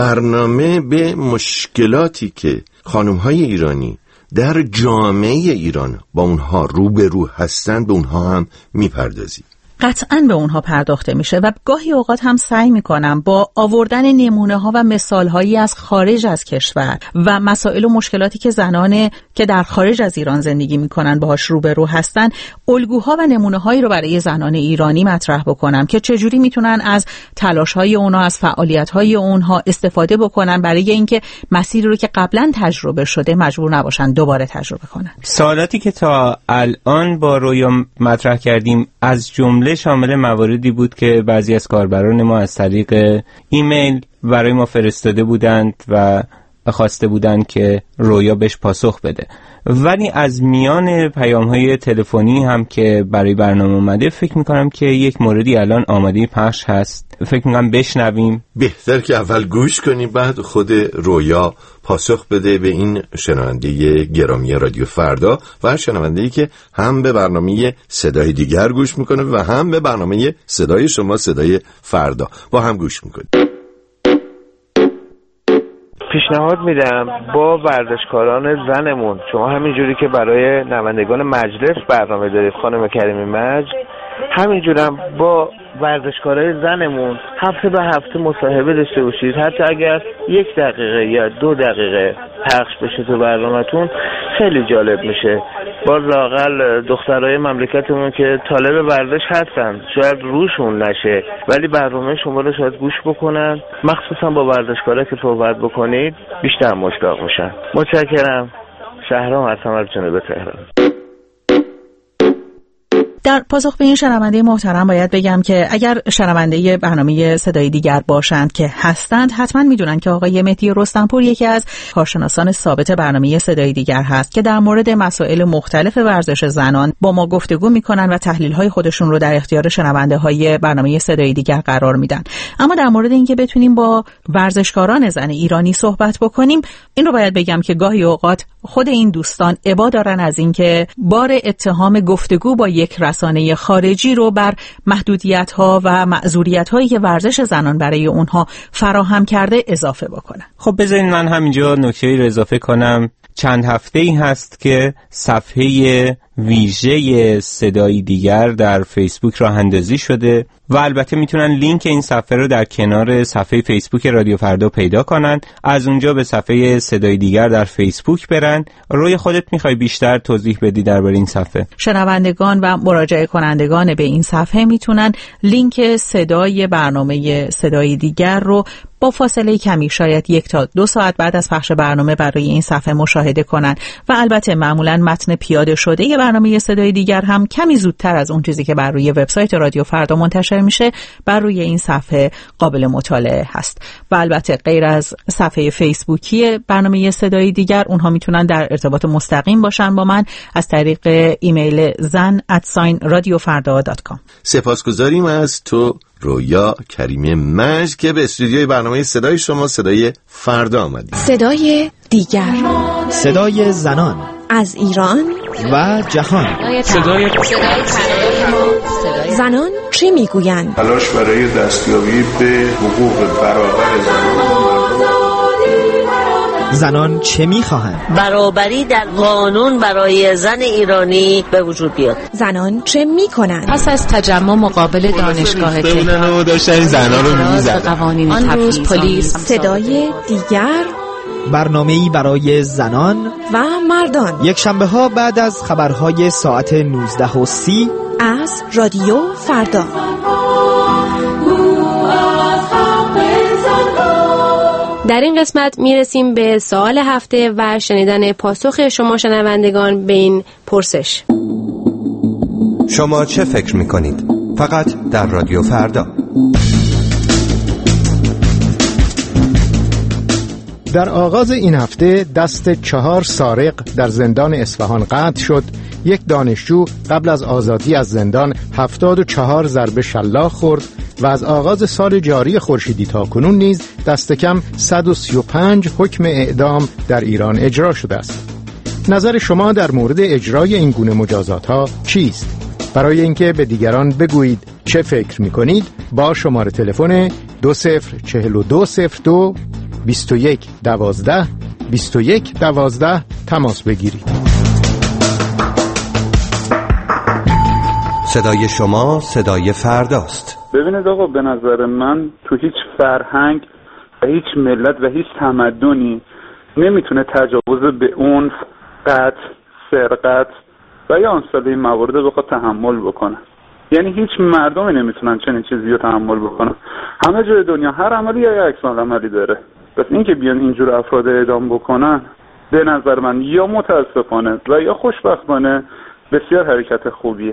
برنامه به مشکلاتی که خانم‌های ایرانی در جامعه ایران با اونها روبرو هستند به اونها هم میپردازی؟ قطعاً به اونها پرداخته میشه و گاهی اوقات هم سعی میکنم با آوردن نمونه ها و مثال هایی از خارج از کشور و مسائل و مشکلاتی که زنان که در خارج از ایران زندگی میکنن باهاش روبرو هستن، الگوها و نمونه هایی رو برای زنان ایرانی مطرح بکنم که چجوری میتونن از تلاش های اونها، از فعالیت های اونها استفاده بکنن برای اینکه مسیری رو که قبلا تجربه شده مجبور نباشن دوباره تجربه کنن. سوالاتی که تا الان با رویا مطرح کردیم از جمله شامل مواردی بود که بعضی از کاربران ما از طریق ایمیل برای ما فرستاده بودند و خواسته بودند که رویا بهش پاسخ بده، ولی از میان پیام‌های تلفنی هم که برای برنامه اومده فکر می‌کنم که یک موردی الان آماده پخش هست. فکر می‌کنم بشنویم. بهتر که اول گوش کنیم بعد خود رویا پاسخ بده به این شنونده گرامی رادیو فردا و شنونده‌ای که هم به برنامه صدای دیگر گوش میکنه و هم به برنامه صدای شما صدای فردا با هم گوش میکنه. پیشنهاد میدم با ورزشکاران زنمون، شما همینجوری که برای نمایندگان مجلس برنامه دارید خانم کریمی مجد، همینجورم با ورزشکارای زنمون هفته به هفته مصاحبه داشته باشید. حتی اگر 1 دقیقه یا 2 دقیقه پخش بشه تو برنامه‌تون خیلی جالب میشه. با لااقل دخترای مملکتمون که طالب ورزش هستن شاید روشون نشه ولی برنامه شما رو شاید گوش بکنن، مخصوصا با ورزشکارا که صحبت بکنید بیشتر مشتاق میشن. متشکرم. شهرام هستم از جنوب تهران. در پاسخ به این شنونده محترم باید بگم که اگر شنونده برنامه صدای دیگر باشند که هستند حتما میدونن که آقای مهدی رستمپور یکی از کارشناسان ثابت برنامه صدای دیگر هست که در مورد مسائل مختلف ورزش زنان با ما گفتگو میکنن و تحلیل‌های خودشون رو در اختیار شنونده‌های برنامه صدای دیگر قرار میدن. اما در مورد اینکه بتونیم با ورزشکاران زن ایرانی صحبت بکنیم، این رو باید بگم که گاهی اوقات خود این دوستان ابا دارن از اینکه بار اتهام گفتگو با یک رسانه خارجی رو بر محدودیت‌ها و معذوریت‌هایی که ورزش زنان برای اونها فراهم کرده اضافه بکنن. خب بذارین من همینجا نکته‌ای رو اضافه کنم. چند هفته‌ای هست که صفحه ویژه صدای دیگر در فیسبوک راه اندازی شده و البته میتونن لینک این صفحه رو در کنار صفحه فیسبوک رادیو فردا پیدا کنن. از اونجا به صفحه صدای دیگر در فیسبوک برن. روی خودت میخوای بیشتر توضیح بدی درباره این صفحه؟ شنوندگان و مراجعه کنندگان به این صفحه میتونن لینک صدای برنامه صدای دیگر رو با فاصله کمی شاید 1 تا 2 ساعت بعد از پخش برنامه برای این صفحه مشاهده کنن و البته معمولا متن پیاده شده ی برنامه صدای دیگر هم کمی زودتر از اون چیزی که بر روی وبسایت رادیو فردا منتشر میشه بر روی این صفحه قابل مطالعه هست. و البته غیر از صفحه فیسبوکی برنامه صدای دیگر، اونها میتونن در ارتباط مستقیم باشن با من از طریق ایمیل zan@radiofarda.com. سپاسگزاریم از تو رویا کریمی مجد که به استودیوی برنامه صدای شما صدای فردا آمدید. صدای دیگر، صدای زنان از ایران و جهان. صدای زنان چه میگویند؟ تلاش برای دستیابی به حقوق برابر زنان چه میخواهند؟ برابری در قانون برای زن ایرانی به وجود بیاد. زنان چه میکنند؟ پس از تجمع مقابل دانشگاه تهران داشتن زنان رو میزدن. آن روز پلیس صدای دیگر، برنامه‌ای برای زنان و مردان، یک شنبه ها بعد از خبرهای ساعت 19:30 از رادیو فردا. در این قسمت میرسیم به سوال هفته و شنیدن پاسخ شما شنوندگان به این پرسش. شما چه فکر میکنید؟ فقط در رادیو فردا. در آغاز این هفته دست 4 سارق در زندان اصفهان قطع شد. یک دانشجو قبل از آزادی از زندان 74 ضربه شلاق خورد و از آغاز سال جاری خورشیدی تا کنون نیز دست کم 135 حکم اعدام در ایران اجرا شده است. نظر شما در مورد اجرای این گونه مجازات‌ها چیست؟ برای اینکه به دیگران بگویید چه فکر می‌کنید با شماره تلفن 204202 2112 2112 تماس بگیرید. صدای شما صدای فرداست. ببینید آقا، به نظر من تو هیچ فرهنگ و هیچ ملت و هیچ تمدنی نمیتونه تجاوز به عنف، قتل، سرقت و یا امثال این موارد بخواد تحمل بکنه. یعنی هیچ مردمی نمیتونن چنین چیزی رو تحمل بکنن. همه جای دنیا هر عملی یا عکس عملی داره. پس اینکه بیان اینجور افراد اعدام بکنن به نظر من یا متاسفانه و یا خوشبختانه بسیار حرکت خوبیه.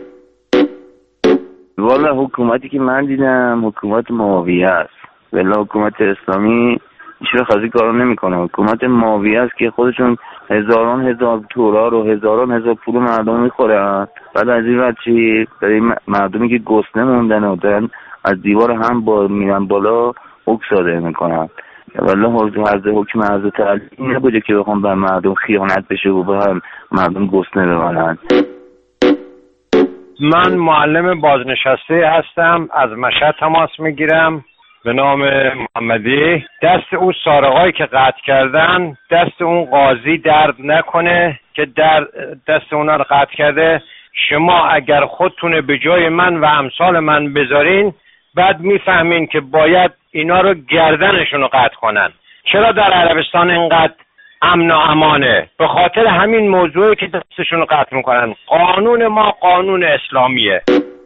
والا حکومتی که من دیدم حکومت معاویه است. ولی حکومت اسلامی هیچ خاصی کارو نمیکنه. حکومت معاویه است که خودشون هزاران هزار تورا رو هزاران هزار پول مردم میخورن. بعد از این وقتی برای مردمی که گسنه موندن و دارن از دیوار هم میرن بالا حکم صادر میکنن. ولی حکم حضرت علی نبوده که بخوام بر مردم خیانت بشه و به هم مردم گسنه بمانن. من معلم بازنشسته هستم، از مشهد تماس میگیرم به نام محمدی. دست او سارقایی که قطع کردن دست اون قاضی درد نکنه که دست اونا رو قطع کرده. شما اگر خودتونه به جای من و امثال من بذارین بعد میفهمین که باید اینا رو گردنشون رو قطع کنن. چرا در عربستان اینقدر امن و امانه؟ به خاطر همین موضوعی که دستشون رو قطع میکنن. قانون ما قانون اسلامیه.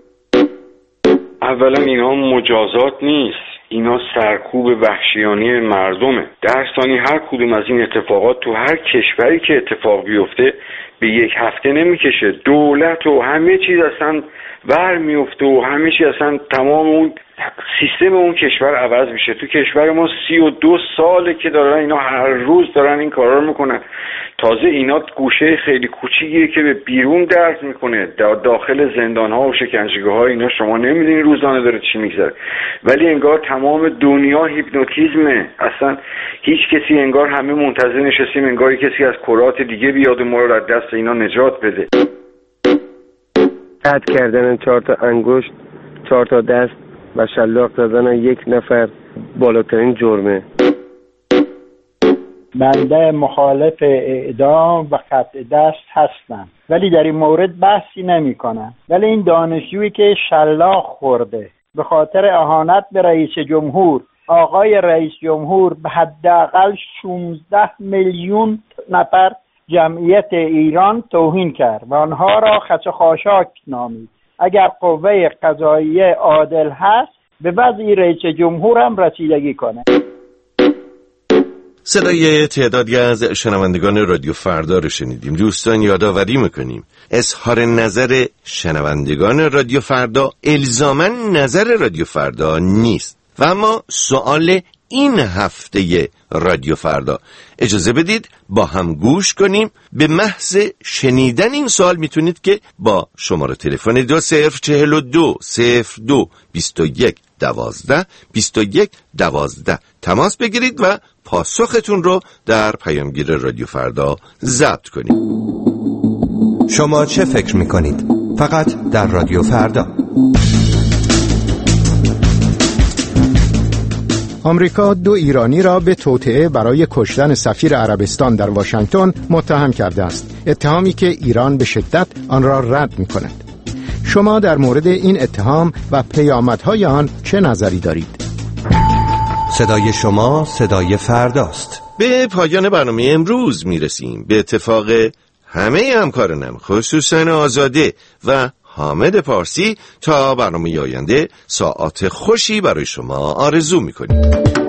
اولا اینا مجازات نیست، اینا سرکوب وحشیانه مردمه. در ثانی هر کدوم از این اتفاقات تو هر کشوری که اتفاق بیفته به یک هفته نمیکشه. دولت و همه چیز اصلا ور میفته و همه چیز اصلا تمام اون سیستم اون کشور عوض میشه. تو کشور ما 32 ساله که دارن اینا هر روز دارن این کارا رو میکنن. تازه اینا گوشه خیلی کوچیکیه که به بیرون درز میکنه. داخل زندان ها و شکنجهگاه ها اینا شما نمیدونی روزانه داره چی میگذره. ولی انگار تمام دنیا هیپنوتیزمه. اصلا هیچ کسی انگار همه منتظر نشستیم انگار کسی از کرات دیگه بیاد و ما رو از دست اینا نجات بده. قطع کردن 4 تا انگشت، 4 تا دست و شلاق زدن یک نفر بالاترین جرمه. بنده مخالف اعدام و قطع دست هستم، ولی در این مورد بحثی نمی کنم. ولی این دانشجویی که شلاق خورده به خاطر اهانت به رئیس جمهور، آقای رئیس جمهور به حداقل 16 میلیون نفر جمعیت ایران توهین کرد و آنها را خس و خاشاک نامید. اگر قوه قضاییه عادل هست به وضع رئیس جمهور هم رسیدگی کنه. صدای تعدادی از شنوندگان رادیو فردا رو شنیدیم. دوستان یادآوری میکنیم اظهار نظر شنوندگان رادیو فردا الزاماً نظر رادیو فردا نیست. و اما سوال این هفته رادیو فردا، اجازه بدید با هم گوش کنیم. به محض شنیدن این سوال میتونید که با شماره تلفن 2042 02 21 12 21 12 تماس بگیرید و پاسختون رو در پیامگیر رادیو فردا ضبط کنید. شما چه فکر میکنید؟ فقط در رادیو فردا. آمریکا 2 ایرانی را به توطئه برای کشتن سفیر عربستان در واشنگتن متهم کرده است، اتهامی که ایران به شدت آن را رد می‌کند. شما در مورد این اتهام و پیامدهای آن چه نظری دارید؟ صدای شما صدای فرداست. به پایان برنامه امروز میرسیم. به اتفاق همه همکارانم، خصوصا آزاده و حامد پارسی، تا برنامه آینده ساعات خوشی برای شما آرزو میکنیم.